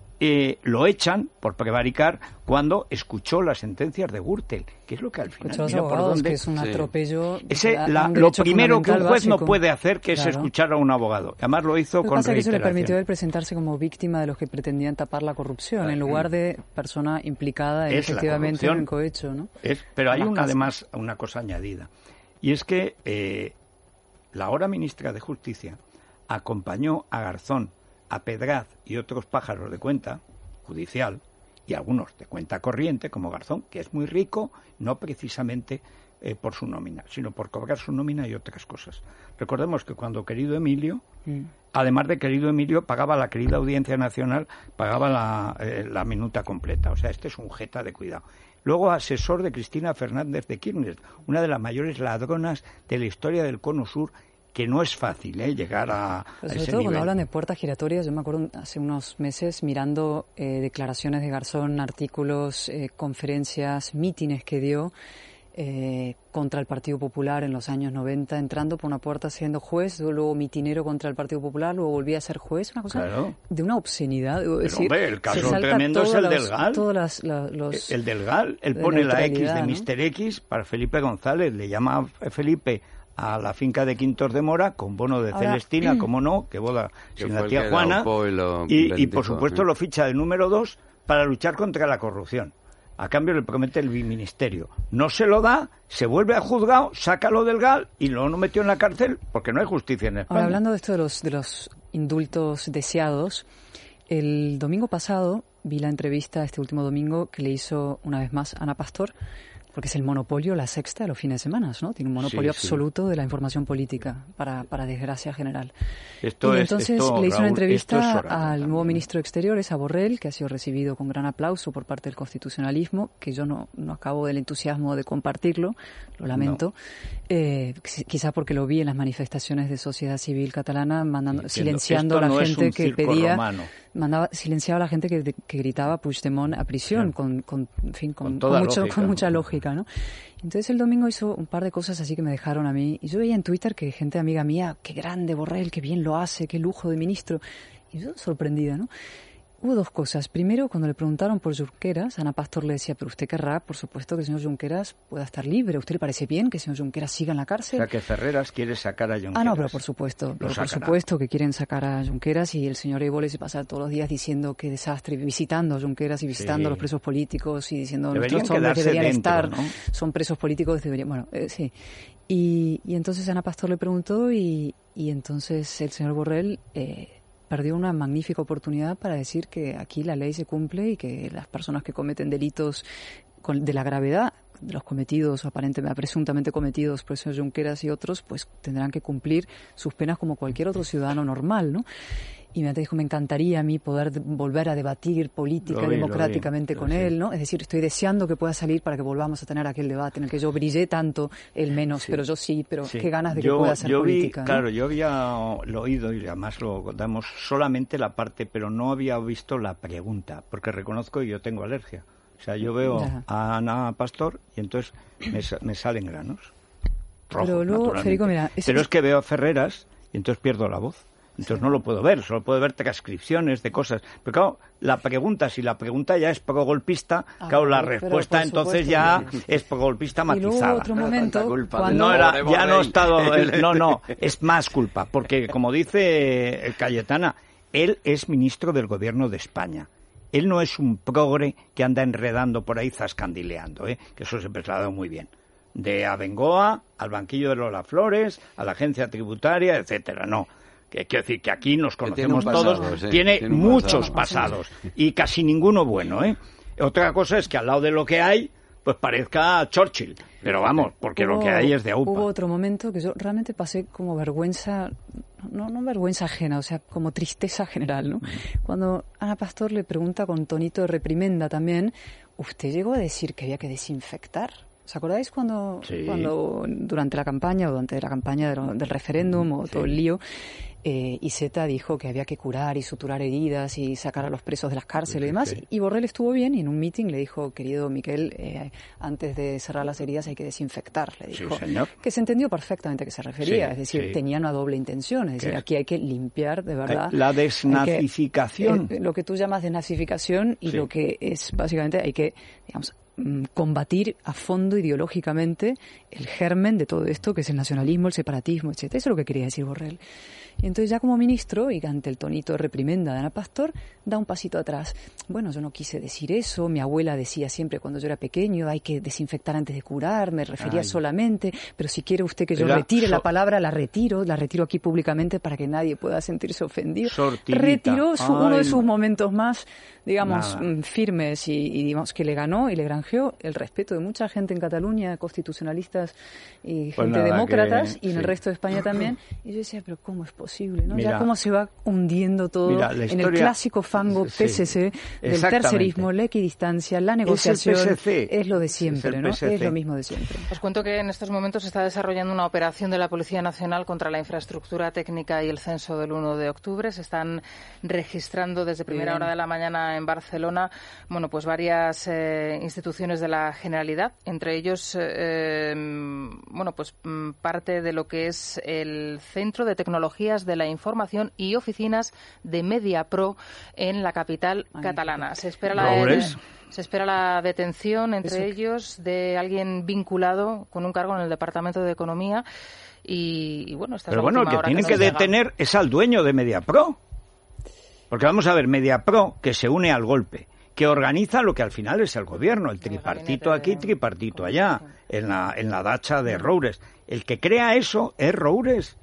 lo echan por prevaricar cuando escuchó las sentencias de Gürtel, que es lo que al final... Mira por dónde, que es un atropello... Lo primero que un juez no puede hacer, que es escuchar a un abogado. Además lo hizo con reiteración. Que eso le permitió a él presentarse como víctima de los que pretendían tapar la corrupción, en lugar de persona implicada en efectivamente en un cohecho, ¿no? Pero hay además una cosa añadida, y es que la ahora ministra de Justicia acompañó a Garzón, a Pedraz y otros pájaros de cuenta judicial, y algunos de cuenta corriente, como Garzón, que es muy rico, no precisamente por su nómina, sino por cobrar su nómina y otras cosas. Recordemos que cuando querido Emilio, además de querido Emilio, pagaba la querida Audiencia Nacional, pagaba la minuta completa. O sea, este es un jeta de cuidado. Luego asesor de Cristina Fernández de Kirchner, una de las mayores ladronas de la historia del Cono Sur, que no es fácil llegar a sobre ese todo nivel. Cuando hablan de puertas giratorias, yo me acuerdo hace unos meses mirando declaraciones de Garzón, artículos, conferencias, mítines que dio contra el Partido Popular en los años 90, entrando por una puerta siendo juez, luego mitinero contra el Partido Popular, luego volvía a ser juez, una cosa de una obscenidad. Pero decir, hombre, el caso tremendo es el del GAL. El del GAL, él pone la X de Mr. X para Felipe González, le llama a Felipe a la finca de Quintos de Mora con bono de Celestina, como no, que boda sin la tía Juana, y por supuesto lo ficha de número 2 para luchar contra la corrupción. A cambio le promete el ministerio. No se lo da, se vuelve a juzgado, sácalo del GAL y luego no metió en la cárcel porque no hay justicia en España. Ahora, hablando de esto de los indultos deseados, el domingo pasado vi la entrevista este último domingo que le hizo una vez más Ana Pastor porque es el monopolio, La Sexta, de los fines de semana, ¿no? Tiene un monopolio absoluto de la información política, para desgracia general. Entonces le hizo una entrevista al nuevo ministro de Exteriores, a Borrell, que ha sido recibido con gran aplauso por parte del constitucionalismo, que yo no acabo del entusiasmo de compartirlo, lo lamento, quizá porque lo vi en las manifestaciones de sociedad civil catalana, silenciando a la gente que pedía... silenciaba a la gente que gritaba Puigdemont a prisión, con mucha lógica, ¿no? Entonces el domingo hizo un par de cosas así que me dejaron a mí, y yo veía en Twitter que gente amiga mía, qué grande Borrell, qué bien lo hace, qué lujo de ministro, y yo sorprendida, ¿no? Hubo dos cosas. Primero, cuando le preguntaron por Junqueras, Ana Pastor le decía, pero usted querrá, por supuesto, que el señor Junqueras pueda estar libre. ¿A usted le parece bien que el señor Junqueras siga en la cárcel? O sea, que Ferreras quiere sacar a Junqueras. Ah, no, pero por supuesto que quieren sacar a Junqueras, y el señor Évole se pasa todos los días diciendo qué desastre, visitando a Junqueras y visitando a los presos políticos y diciendo nuestros hombres deberían estar, ¿no? Son presos políticos, deberían... Bueno, sí. Y entonces Ana Pastor le preguntó y entonces el señor Borrell... perdió una magnífica oportunidad para decir que aquí la ley se cumple y que las personas que cometen delitos de la gravedad, de los cometidos, presuntamente cometidos por el señor Junqueras y otros, pues tendrán que cumplir sus penas como cualquier otro ciudadano normal, ¿no? Y me dijo, me encantaría a mí poder volver a debatir política democráticamente con él, ¿no? Es decir, estoy deseando que pueda salir para que volvamos a tener aquel debate en el que yo brillé tanto, él menos, pero yo sí, pero qué ganas de que pueda hacer política. Claro, yo había oído, y además lo contamos, solamente la parte, pero no había visto la pregunta, porque reconozco que yo tengo alergia. O sea, yo veo a Ana Pastor y entonces me salen granos. Rojo, pero luego, Federico, mira... Pero es que veo a Ferreras y entonces pierdo la voz. Entonces no lo puedo ver, solo puedo ver transcripciones de cosas. Pero claro, la pregunta, si la pregunta ya es progolpista, claro, la respuesta entonces ya es progolpista matizada. Y luego otro momento, es más culpa, porque como dice Cayetana, él es ministro del gobierno de España. Él no es un progre que anda enredando por ahí zascandileando, que eso siempre se lo ha dado muy bien. De Abengoa al banquillo de Lola Flores, a la agencia tributaria, etcétera, no. Que quiero decir que aquí nos conocemos todos, tiene muchos pasados y casi ninguno bueno, Otra cosa es que al lado de lo que hay, pues parezca Churchill, pero vamos, porque lo que hay es de AUPA. Hubo otro momento que yo realmente pasé como vergüenza, no vergüenza ajena, o sea, como tristeza general, ¿no? Cuando Ana Pastor le pregunta con tonito de reprimenda también, ¿usted llegó a decir que había que desinfectar? ¿Os acordáis cuando durante la campaña o durante la campaña del referéndum o todo el lío, Iceta dijo que había que curar y suturar heridas y sacar a los presos de las cárceles y demás? Y Borrell estuvo bien y en un meeting le dijo, querido Miquel, antes de cerrar las heridas hay que desinfectar, le dijo. Que se entendió perfectamente a qué se refería, es decir, tenía una doble intención, es decir, aquí hay que limpiar de verdad. La desnazificación. Lo que tú llamas desnazificación y lo que es básicamente hay que, digamos, combatir a fondo ideológicamente el germen de todo esto, que es el nacionalismo, el separatismo, etcétera. Eso es lo que quería decir Borrell. Y entonces ya como ministro, y ante el tonito de reprimenda de Ana Pastor, da un pasito atrás. Bueno, yo no quise decir eso, mi abuela decía siempre cuando yo era pequeño, hay que desinfectar antes de curar, me refería solamente, pero si quiere usted que yo retire la palabra, la retiro aquí públicamente para que nadie pueda sentirse ofendido. Retiró uno de sus momentos más, digamos, firmes y digamos que le ganó y le granjeó el respeto de mucha gente en Cataluña, constitucionalistas y gente demócratas, y en el resto de España también. Y yo decía, pero ¿cómo es posible? ¿No? Ya cómo se va hundiendo todo en el clásico fango PSC del tercerismo, la equidistancia, la negociación. Es lo de siempre, ¿no? Es lo mismo de siempre. Os cuento que en estos momentos se está desarrollando una operación de la Policía Nacional contra la infraestructura técnica y el censo del 1 de octubre. Se están registrando desde primera hora de la mañana en Barcelona, bueno, pues varias instituciones de la Generalidad, entre ellos, bueno, pues parte de lo que es el Centro de Tecnologías de la Información y oficinas de MediaPro en la capital catalana. Se espera la detención, entre ellos, de alguien vinculado con un cargo en el Departamento de Economía y bueno, esta Pero bueno, el que tienen que detener es al dueño de MediaPro. Porque vamos a ver, MediaPro, que se une al golpe, que organiza lo que al final es el gobierno, el tripartito aquí, tripartito allá, en la dacha de Roures. El que crea eso es Roures.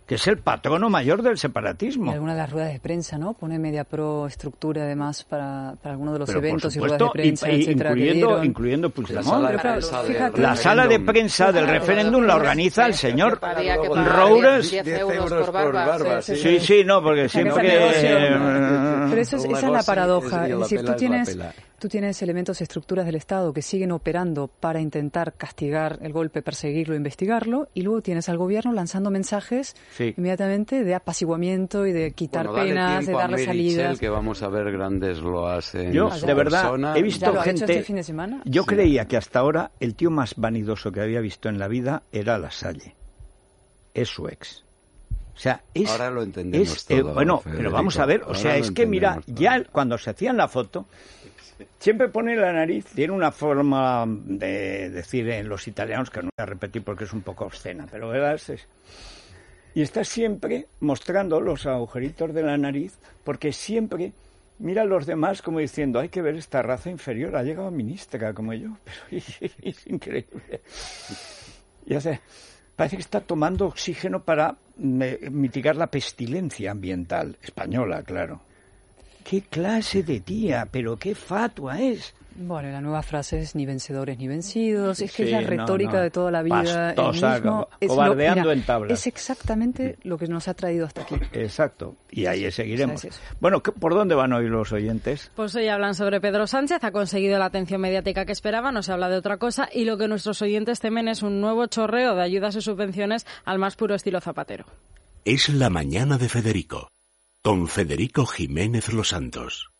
que es el patrono mayor del separatismo. En alguna de las ruedas de prensa, ¿no? Pone Mediapro estructura, además, para alguno de los eventos y ruedas de prensa, etcétera, incluyendo Puigdemont. La sala de prensa del referéndum la organiza el señor Roures. 10 euros por barba. Sí, no, porque siempre... Pero esa es la paradoja. Es decir, tú tienes elementos, estructuras del Estado que siguen operando para intentar castigar el golpe, perseguirlo, investigarlo, y luego tienes al gobierno lanzando mensajes inmediatamente de apaciguamiento y de quitar penas, de darle salidas. Que vamos a ver grandes loas en Yo, de verdad, persona. He visto gente... Este fin de semana. Yo creía que hasta ahora el tío más vanidoso que había visto en la vida era Lasalle. Es su ex. O sea, ahora lo entendemos todo, bueno, Federico, pero vamos a ver, o sea, es que mira, todo. Ya cuando se hacían la foto, siempre pone la nariz, tiene una forma de decir en los italianos, que no voy a repetir porque es un poco obscena, pero verás, y está siempre mostrando los agujeritos de la nariz, porque siempre mira a los demás como diciendo, hay que ver esta raza inferior, ha llegado ministra como yo, pero es increíble. Ya sé. Parece que está tomando oxígeno para mitigar la pestilencia ambiental española, claro. ¿Qué clase de tía? Pero qué fatua es. Bueno, la nueva frase es ni vencedores ni vencidos. Es que es la retórica de toda la vida. Pastosa, cobardeando en tablas. Es exactamente lo que nos ha traído hasta aquí. Exacto. Y ahí seguiremos. Bueno, ¿por dónde van hoy los oyentes? Pues hoy hablan sobre Pedro Sánchez. Ha conseguido la atención mediática que esperaba. No se habla de otra cosa. Y lo que nuestros oyentes temen es un nuevo chorreo de ayudas y subvenciones al más puro estilo Zapatero. Es la mañana de Federico. Con Federico Jiménez Los Santos.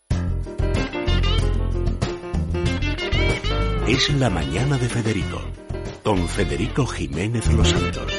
Es la mañana de Federico, con Federico Jiménez Los Santos.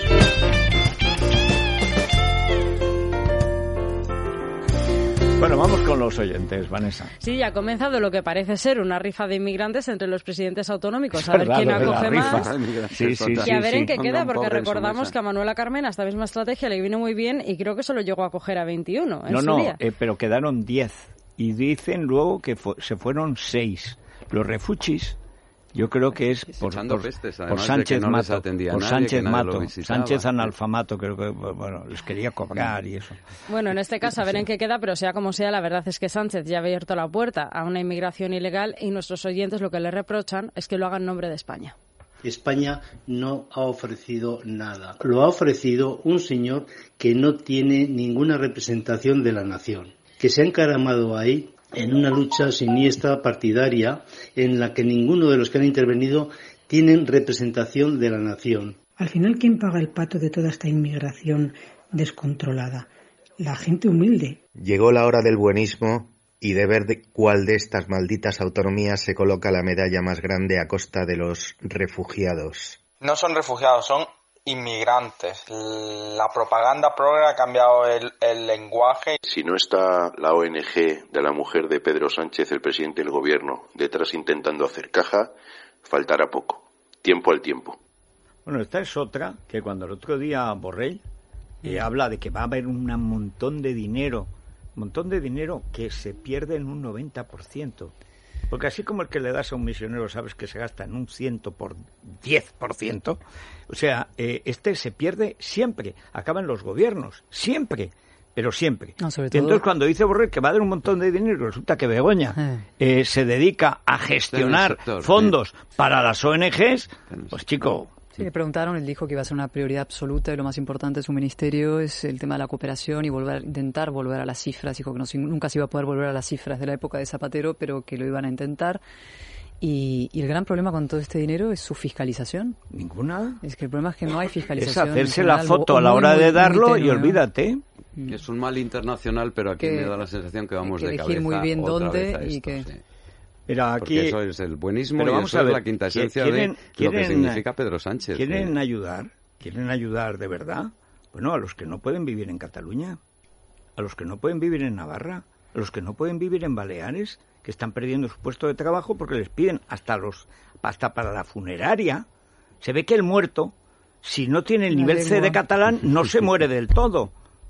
Bueno, vamos con los oyentes, Vanessa. Sí, ya ha comenzado lo que parece ser una rifa de inmigrantes entre los presidentes autonómicos. A ver quién acoge más. Y a ver en qué queda, porque recordamos que a Manuela Carmena esta misma estrategia le vino muy bien y creo que solo llegó a coger a 21 en su día. Pero quedaron 10. Y dicen luego que se fueron 6. Los refuchis... Yo creo que es por Sánchez Mato, por Sánchez Mato, Sánchez analfamato, creo que les quería cobrar y eso. Bueno, en este caso a ver en qué queda, pero sea como sea, la verdad es que Sánchez ya ha abierto la puerta a una inmigración ilegal y nuestros oyentes lo que le reprochan es que lo haga en nombre de España. España no ha ofrecido nada. Lo ha ofrecido un señor que no tiene ninguna representación de la nación, que se ha encaramado ahí en una lucha siniestra partidaria en la que ninguno de los que han intervenido tienen representación de la nación. Al final, ¿quién paga el pato de toda esta inmigración descontrolada? La gente humilde. Llegó la hora del buenismo y de ver cuál de estas malditas autonomías se coloca la medalla más grande a costa de los refugiados. No son refugiados, son inmigrantes. La propaganda progre ha cambiado el lenguaje. Si no está la ONG de la mujer de Pedro Sánchez, el presidente del gobierno, detrás intentando hacer caja, faltará poco. Tiempo al tiempo. Bueno, esta es otra que cuando el otro día Borrell habla de que va a haber un montón de dinero que se pierde en un 90%. Porque así como el que le das a un misionero sabes que se gasta en un 100 por 10%, o sea, este se pierde siempre, acaba en los gobiernos, siempre, pero siempre. No, sobre todo... Entonces cuando dice Borrell que va a dar un montón de dinero, resulta que Begoña se dedica a gestionar fondos para las ONGs, pues chico... Sí, le preguntaron, él dijo que iba a ser una prioridad absoluta y lo más importante de su ministerio es el tema de la cooperación y intentar volver a las cifras. Dijo que nunca se iba a poder volver a las cifras de la época de Zapatero, pero que lo iban a intentar. Y el gran problema con todo este dinero es su fiscalización. ¿Ninguna? Es que el problema es que no hay fiscalización. Es hacerse la foto a la hora de darlo y olvídate. Es un mal internacional, pero aquí me da la sensación que vamos de cabeza. Elegir muy bien dónde y que... Sí. Mira, aquí, porque eso es el buenismo y eso es la quinta esencia de lo que significa Pedro Sánchez. ¿Quieren ayudar de verdad? Bueno, a los que no pueden vivir en Cataluña, a los que no pueden vivir en Navarra, a los que no pueden vivir en Baleares, que están perdiendo su puesto de trabajo porque les piden hasta para la funeraria. Se ve que el muerto, si no tiene el nivel C de catalán, no se muere del todo.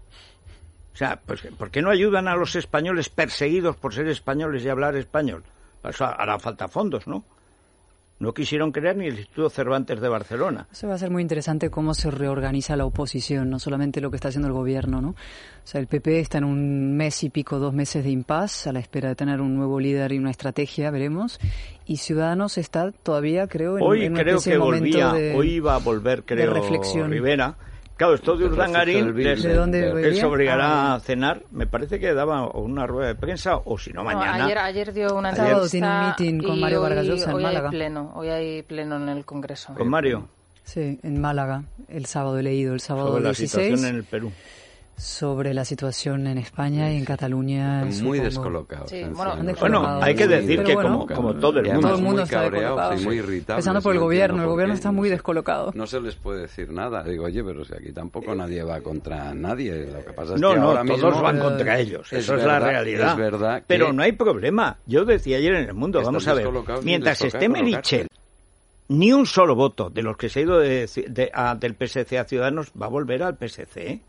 O sea, pues, ¿por qué no ayudan a los españoles perseguidos por ser españoles y hablar español? Eso hará falta fondos, ¿no? No quisieron crear ni el Instituto Cervantes de Barcelona. Eso va a ser muy interesante cómo se reorganiza la oposición, no solamente lo que está haciendo el gobierno, ¿no? O sea, el PP está en un mes y pico, 2 meses de impasse, a la espera de tener un nuevo líder y una estrategia, veremos. Y Ciudadanos está todavía, creo, en un momento hoy iba a volver, creo, de reflexión. Rivera. Claro, esto de Urdangarín les obligará a cenar. Me parece que daba una rueda de prensa, o si no, mañana. Ayer dio una entrevista. Tiene un meeting con Mario Vargas Llosa en Málaga. Hoy hay pleno en el Congreso. ¿Con Mario? Sí, en Málaga. El sábado he leído, el sábado sobre 16. La situación en el Perú. Sobre la situación en España y en Cataluña. Muy descolocado. Sí, bueno, hay que decir que como todo el mundo. Todo el mundo está descolocado. Muy irritable. Empezando por el gobierno está muy descolocado. No se les puede decir nada. Digo, oye, pero si aquí tampoco nadie va contra nadie. Lo que pasa es que ahora mismo todos van contra ellos. Eso es la realidad. Es verdad. Pero no hay problema. Yo decía ayer en El Mundo, vamos a ver, mientras esté Meritxell, ni un solo voto de los que se ha ido del PSC a Ciudadanos va a volver al PSC.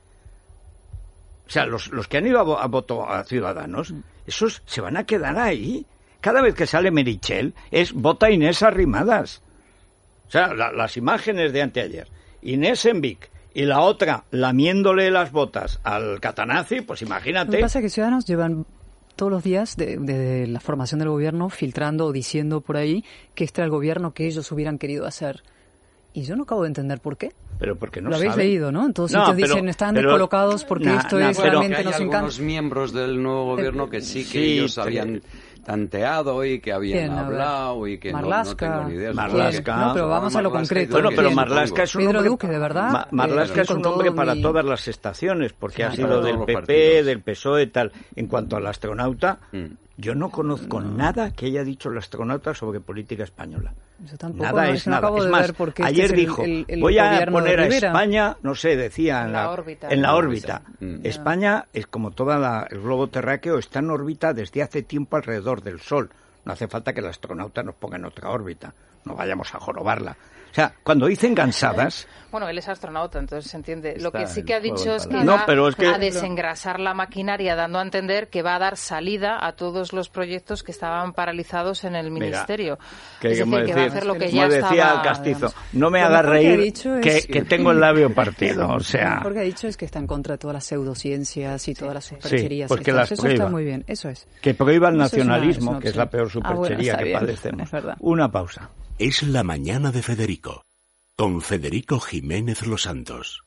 O sea, los que han ido a voto a Ciudadanos, esos se van a quedar ahí. Cada vez que sale Meritxell es vota Inés Arrimadas. O sea, las imágenes de anteayer. Inés en Vic y la otra lamiéndole las botas al Catanazzi, pues imagínate. Lo que pasa es que Ciudadanos llevan todos los días de la formación del gobierno filtrando o diciendo por ahí que este era el gobierno que ellos hubieran querido hacer. Y yo no acabo de entender por qué. Pero porque no lo habéis saben. Leído, ¿no? En todos sitios dicen, están descolocados porque esto es realmente nos encanta. Hay algunos miembros del nuevo gobierno que ellos habían tanteado y que habían hablado y que no tengo ni idea. Marlaska. No, pero vamos a lo concreto. Bueno, pero Marlaska es un hombre... Pedro Duque, de verdad. Marlaska es un hombre para todas las estaciones, porque ha sido del PP, del PSOE, tal. En cuanto al astronauta, yo no conozco nada que haya dicho el astronauta sobre política española. Yo tampoco, nada es nada. Es más, ayer dijo, voy a poner a España, no sé, decía, en la órbita. España es como todo el globo terráqueo, está en órbita desde hace tiempo alrededor del Sol. No hace falta que el astronauta nos ponga en otra órbita. No vayamos a jorobarla. O sea, cuando dicen cansadas... Bueno, él es astronauta, entonces se entiende. Lo que sí que ha dicho es que va a desengrasar la maquinaria, dando a entender que va a dar salida a todos los proyectos que estaban paralizados en el Ministerio. Es decir, que va a hacer lo que ya decía el Castizo, no me haga reír que tengo el labio partido. O sea... Lo que ha dicho es que está en contra de todas las pseudociencias y todas las supercherías. Pues que las eso prohíba. Está muy bien, eso es. Que prohíba el nacionalismo, que es la peor superchería que padecemos. Una pausa. Es la mañana de Federico, con Federico Jiménez Los Santos.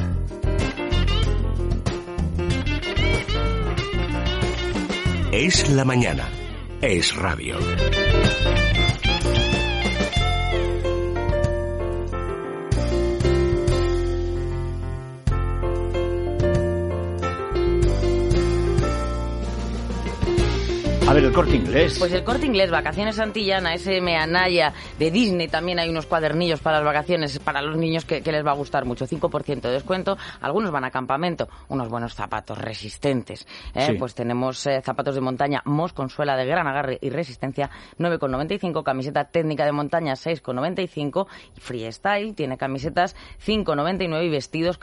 Es la mañana, es radio. A ver, el Corte Inglés. Pues el Corte Inglés, Vacaciones Santillana, SM Anaya de Disney, también hay unos cuadernillos para las vacaciones, para los niños que les va a gustar mucho, 5% de descuento, algunos van a campamento, unos buenos zapatos resistentes, pues tenemos zapatos de montaña Moss con suela de gran agarre y resistencia, 9,95, camiseta técnica de montaña 6,95, y Freestyle tiene camisetas 5,99 y vestidos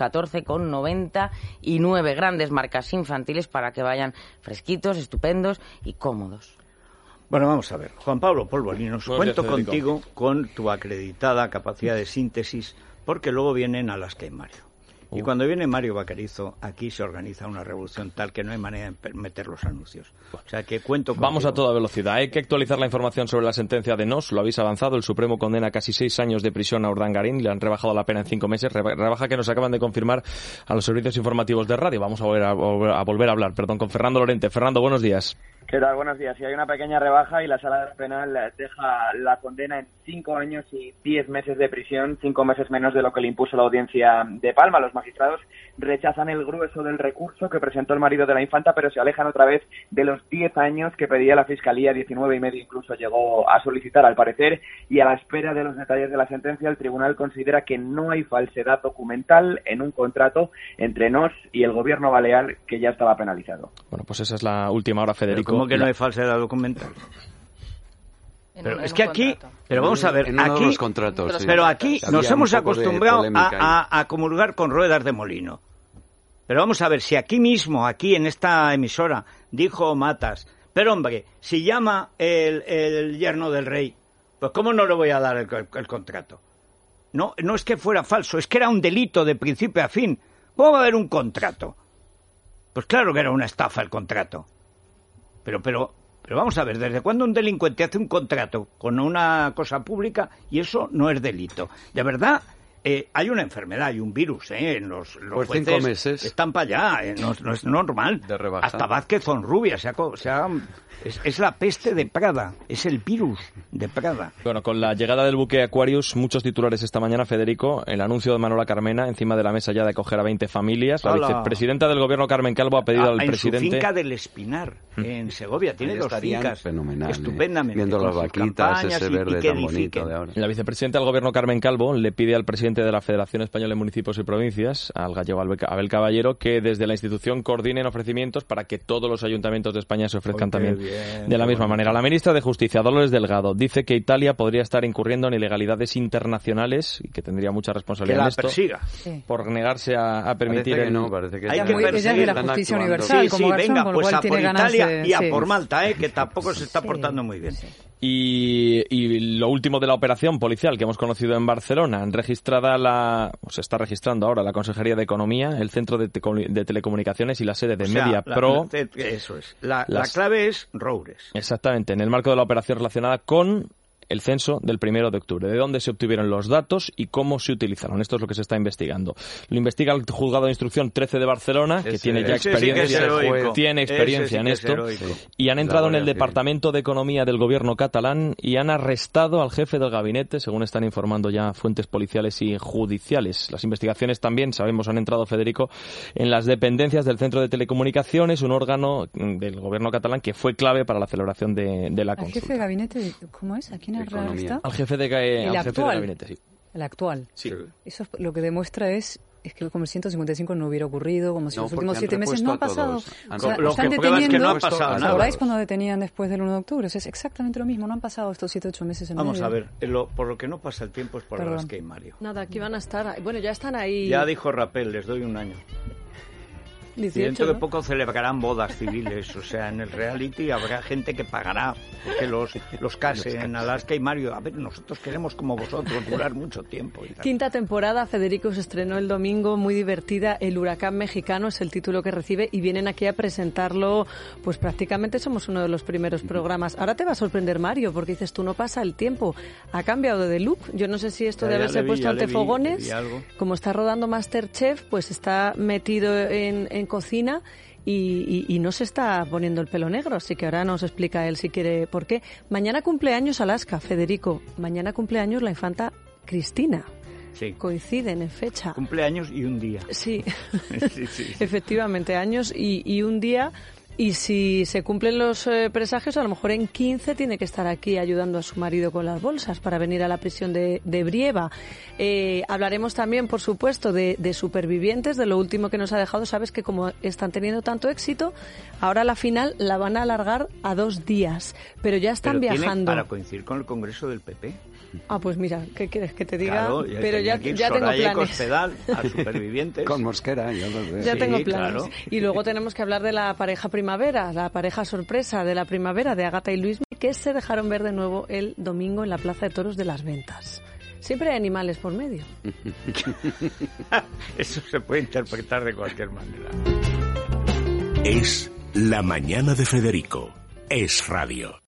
14,99, grandes marcas infantiles para que vayan fresquitos, estupendos y cómodos. Bueno, vamos a ver. Juan Pablo Polvorinos, cuento contigo con tu acreditada capacidad de síntesis, porque luego vienen a las que hay Mario. Y cuando viene Mario Vaquerizo, aquí se organiza una revolución tal que no hay manera de meter los anuncios. O sea, que cuento contigo. Vamos a toda velocidad. Hay que actualizar la información sobre la sentencia de Nos. Lo habéis avanzado. El Supremo condena casi 6 años de prisión a Urdangarín. Le han rebajado la pena en 5 meses. Rebaja que nos acaban de confirmar a los servicios informativos de radio. Vamos a volver a hablar, con Fernando Lorente. Fernando, buenos días. ¿Qué tal? Buenos días. Sí, hay una pequeña rebaja y la Sala Penal deja la condena en 5 años y 10 meses de prisión, 5 meses menos de lo que le impuso la Audiencia de Palma. Los magistrados rechazan el grueso del recurso que presentó el marido de la infanta, pero se alejan otra vez de los 10 años que pedía la Fiscalía, 19 y medio incluso llegó a solicitar al parecer, y a la espera de los detalles de la sentencia, el tribunal considera que no hay falsedad documental en un contrato entre Nos y el gobierno balear que ya estaba penalizado. Bueno, pues esa es la última hora, Federico. ¿Cómo que no hay falsedad documental? Pero es que aquí, pero vamos a ver, aquí, pero aquí nos hemos acostumbrado a comulgar con ruedas de molino. Pero vamos a ver, si aquí mismo, aquí en esta emisora, dijo Matas, pero hombre, si llama el yerno del rey, Pues ¿cómo no le voy a dar el contrato? No es que fuera falso, es que era un delito de principio a fin. ¿Cómo va a haber un contrato? Pues claro que era una estafa el contrato. Pero vamos a ver, ¿desde cuándo un delincuente hace un contrato con una cosa pública y eso no es delito? De verdad, hay una enfermedad, hay un virus, en los pues jueces 5 meses. están para allá, no es normal. De rebaja. Hasta Vázquez Zonrubia es la peste de Prada, es el virus de Prada. Bueno, con la llegada del buque Aquarius, muchos titulares esta mañana, Federico, el anuncio de Manuela Carmena encima de la mesa ya de acoger a 20 familias. La vicepresidenta del gobierno, Carmen Calvo, ha pedido al presidente... En su finca del Espinar, en Segovia, tiene 2 fincas. Fenomenal, estupendamente. Viendo las vaquitas, ese verde tan bonito de ahora. La vicepresidenta del gobierno, Carmen Calvo, le pide al presidente de la Federación Española de Municipios y Provincias, al gallego Abel Caballero, que desde la institución coordinen ofrecimientos para que todos los ayuntamientos de España se ofrezcan también de la misma manera. La ministra de Justicia, Dolores Delgado, dice que Italia podría estar incurriendo en ilegalidades internacionales y que tendría mucha responsabilidad en esto. Persiga. Por negarse a permitir... Parece que hay que perseguir. Ella es de la justicia universal, como Garzón, venga, con lo pues cual a tiene por ganas Italia y a por Malta, que tampoco se está portando muy bien. Y lo último de la operación policial que hemos conocido en Barcelona, se está registrando ahora la Consejería de Economía, el Centro de Telecomunicaciones y la sede de MediaPro. Eso es. La clave es Roures. Exactamente, en el marco de la operación relacionada con el censo del 1 de octubre, de dónde se obtuvieron los datos y cómo se utilizaron. Esto es lo que se está investigando. Lo investiga el Juzgado de Instrucción 13 de Barcelona, que tiene ya experiencia en esto, y han entrado en el Departamento de Economía del Gobierno catalán y han arrestado al jefe del gabinete, según están informando ya fuentes policiales y judiciales. Las investigaciones también, sabemos, han entrado, Federico, en las dependencias del Centro de Telecomunicaciones, un órgano del Gobierno catalán que fue clave para la celebración de la consulta. ¿El jefe de gabinete cómo es? ¿A quién está? Al jefe de gabinete, sí. El actual. Sí. Eso lo que demuestra es que como el 155 no hubiera ocurrido, como si los últimos 7 meses no han pasado. Lo que prueba es que no ha pasado nada. ¿Acordáis cuando detenían después del 1 de octubre? Es exactamente lo mismo, no han pasado estos 7-8 meses en Vamos medio. a ver, por lo que no pasa el tiempo es por Alaska y Mario. Nada, aquí van a estar, bueno, ya están ahí. Ya dijo Rapel, les doy un año. 18, y dentro de ¿no? poco celebrarán bodas civiles, o sea, en el reality habrá gente que pagará porque los case en Alaska y Mario. A ver, nosotros queremos como vosotros durar mucho tiempo. Y tal. Quinta temporada, Federico, se estrenó el domingo, muy divertida. El huracán mexicano es el título que recibe y vienen aquí a presentarlo, pues prácticamente somos uno de los primeros programas. Ahora te va a sorprender, Mario, porque dices, tú no pasa el tiempo. Ha cambiado de look. Yo no sé si esto de haberse puesto antefogones, como está rodando MasterChef, pues está metido en cocina y no se está poniendo el pelo negro, así que ahora nos explica él si quiere por qué. Mañana cumpleaños Alaska, Federico. Mañana cumpleaños la infanta Cristina. Sí. Coinciden en fecha. Cumpleaños y un día. Sí, sí. Efectivamente, años y un día. Y si se cumplen los presagios, a lo mejor en 15 tiene que estar aquí ayudando a su marido con las bolsas para venir a la prisión de Brieva. Hablaremos también, por supuesto, de Supervivientes, de lo último que nos ha dejado. Sabes que como están teniendo tanto éxito, ahora la final la van a alargar a 2 días. Pero ya están viajando. Para coincidir con el Congreso del PP. Ah, pues mira, ¿qué quieres que te diga? Claro, pero ya tengo planes. Cospedal, a Supervivientes. Con Mosquera, yo lo veo. Ya tengo planes. Claro. Y luego tenemos que hablar de la pareja primavera, la pareja sorpresa de la primavera de Ágata y Luismi, que se dejaron ver de nuevo el domingo en la Plaza de Toros de Las Ventas. Siempre hay animales por medio. Eso se puede interpretar de cualquier manera. Es La Mañana de Federico. Es radio.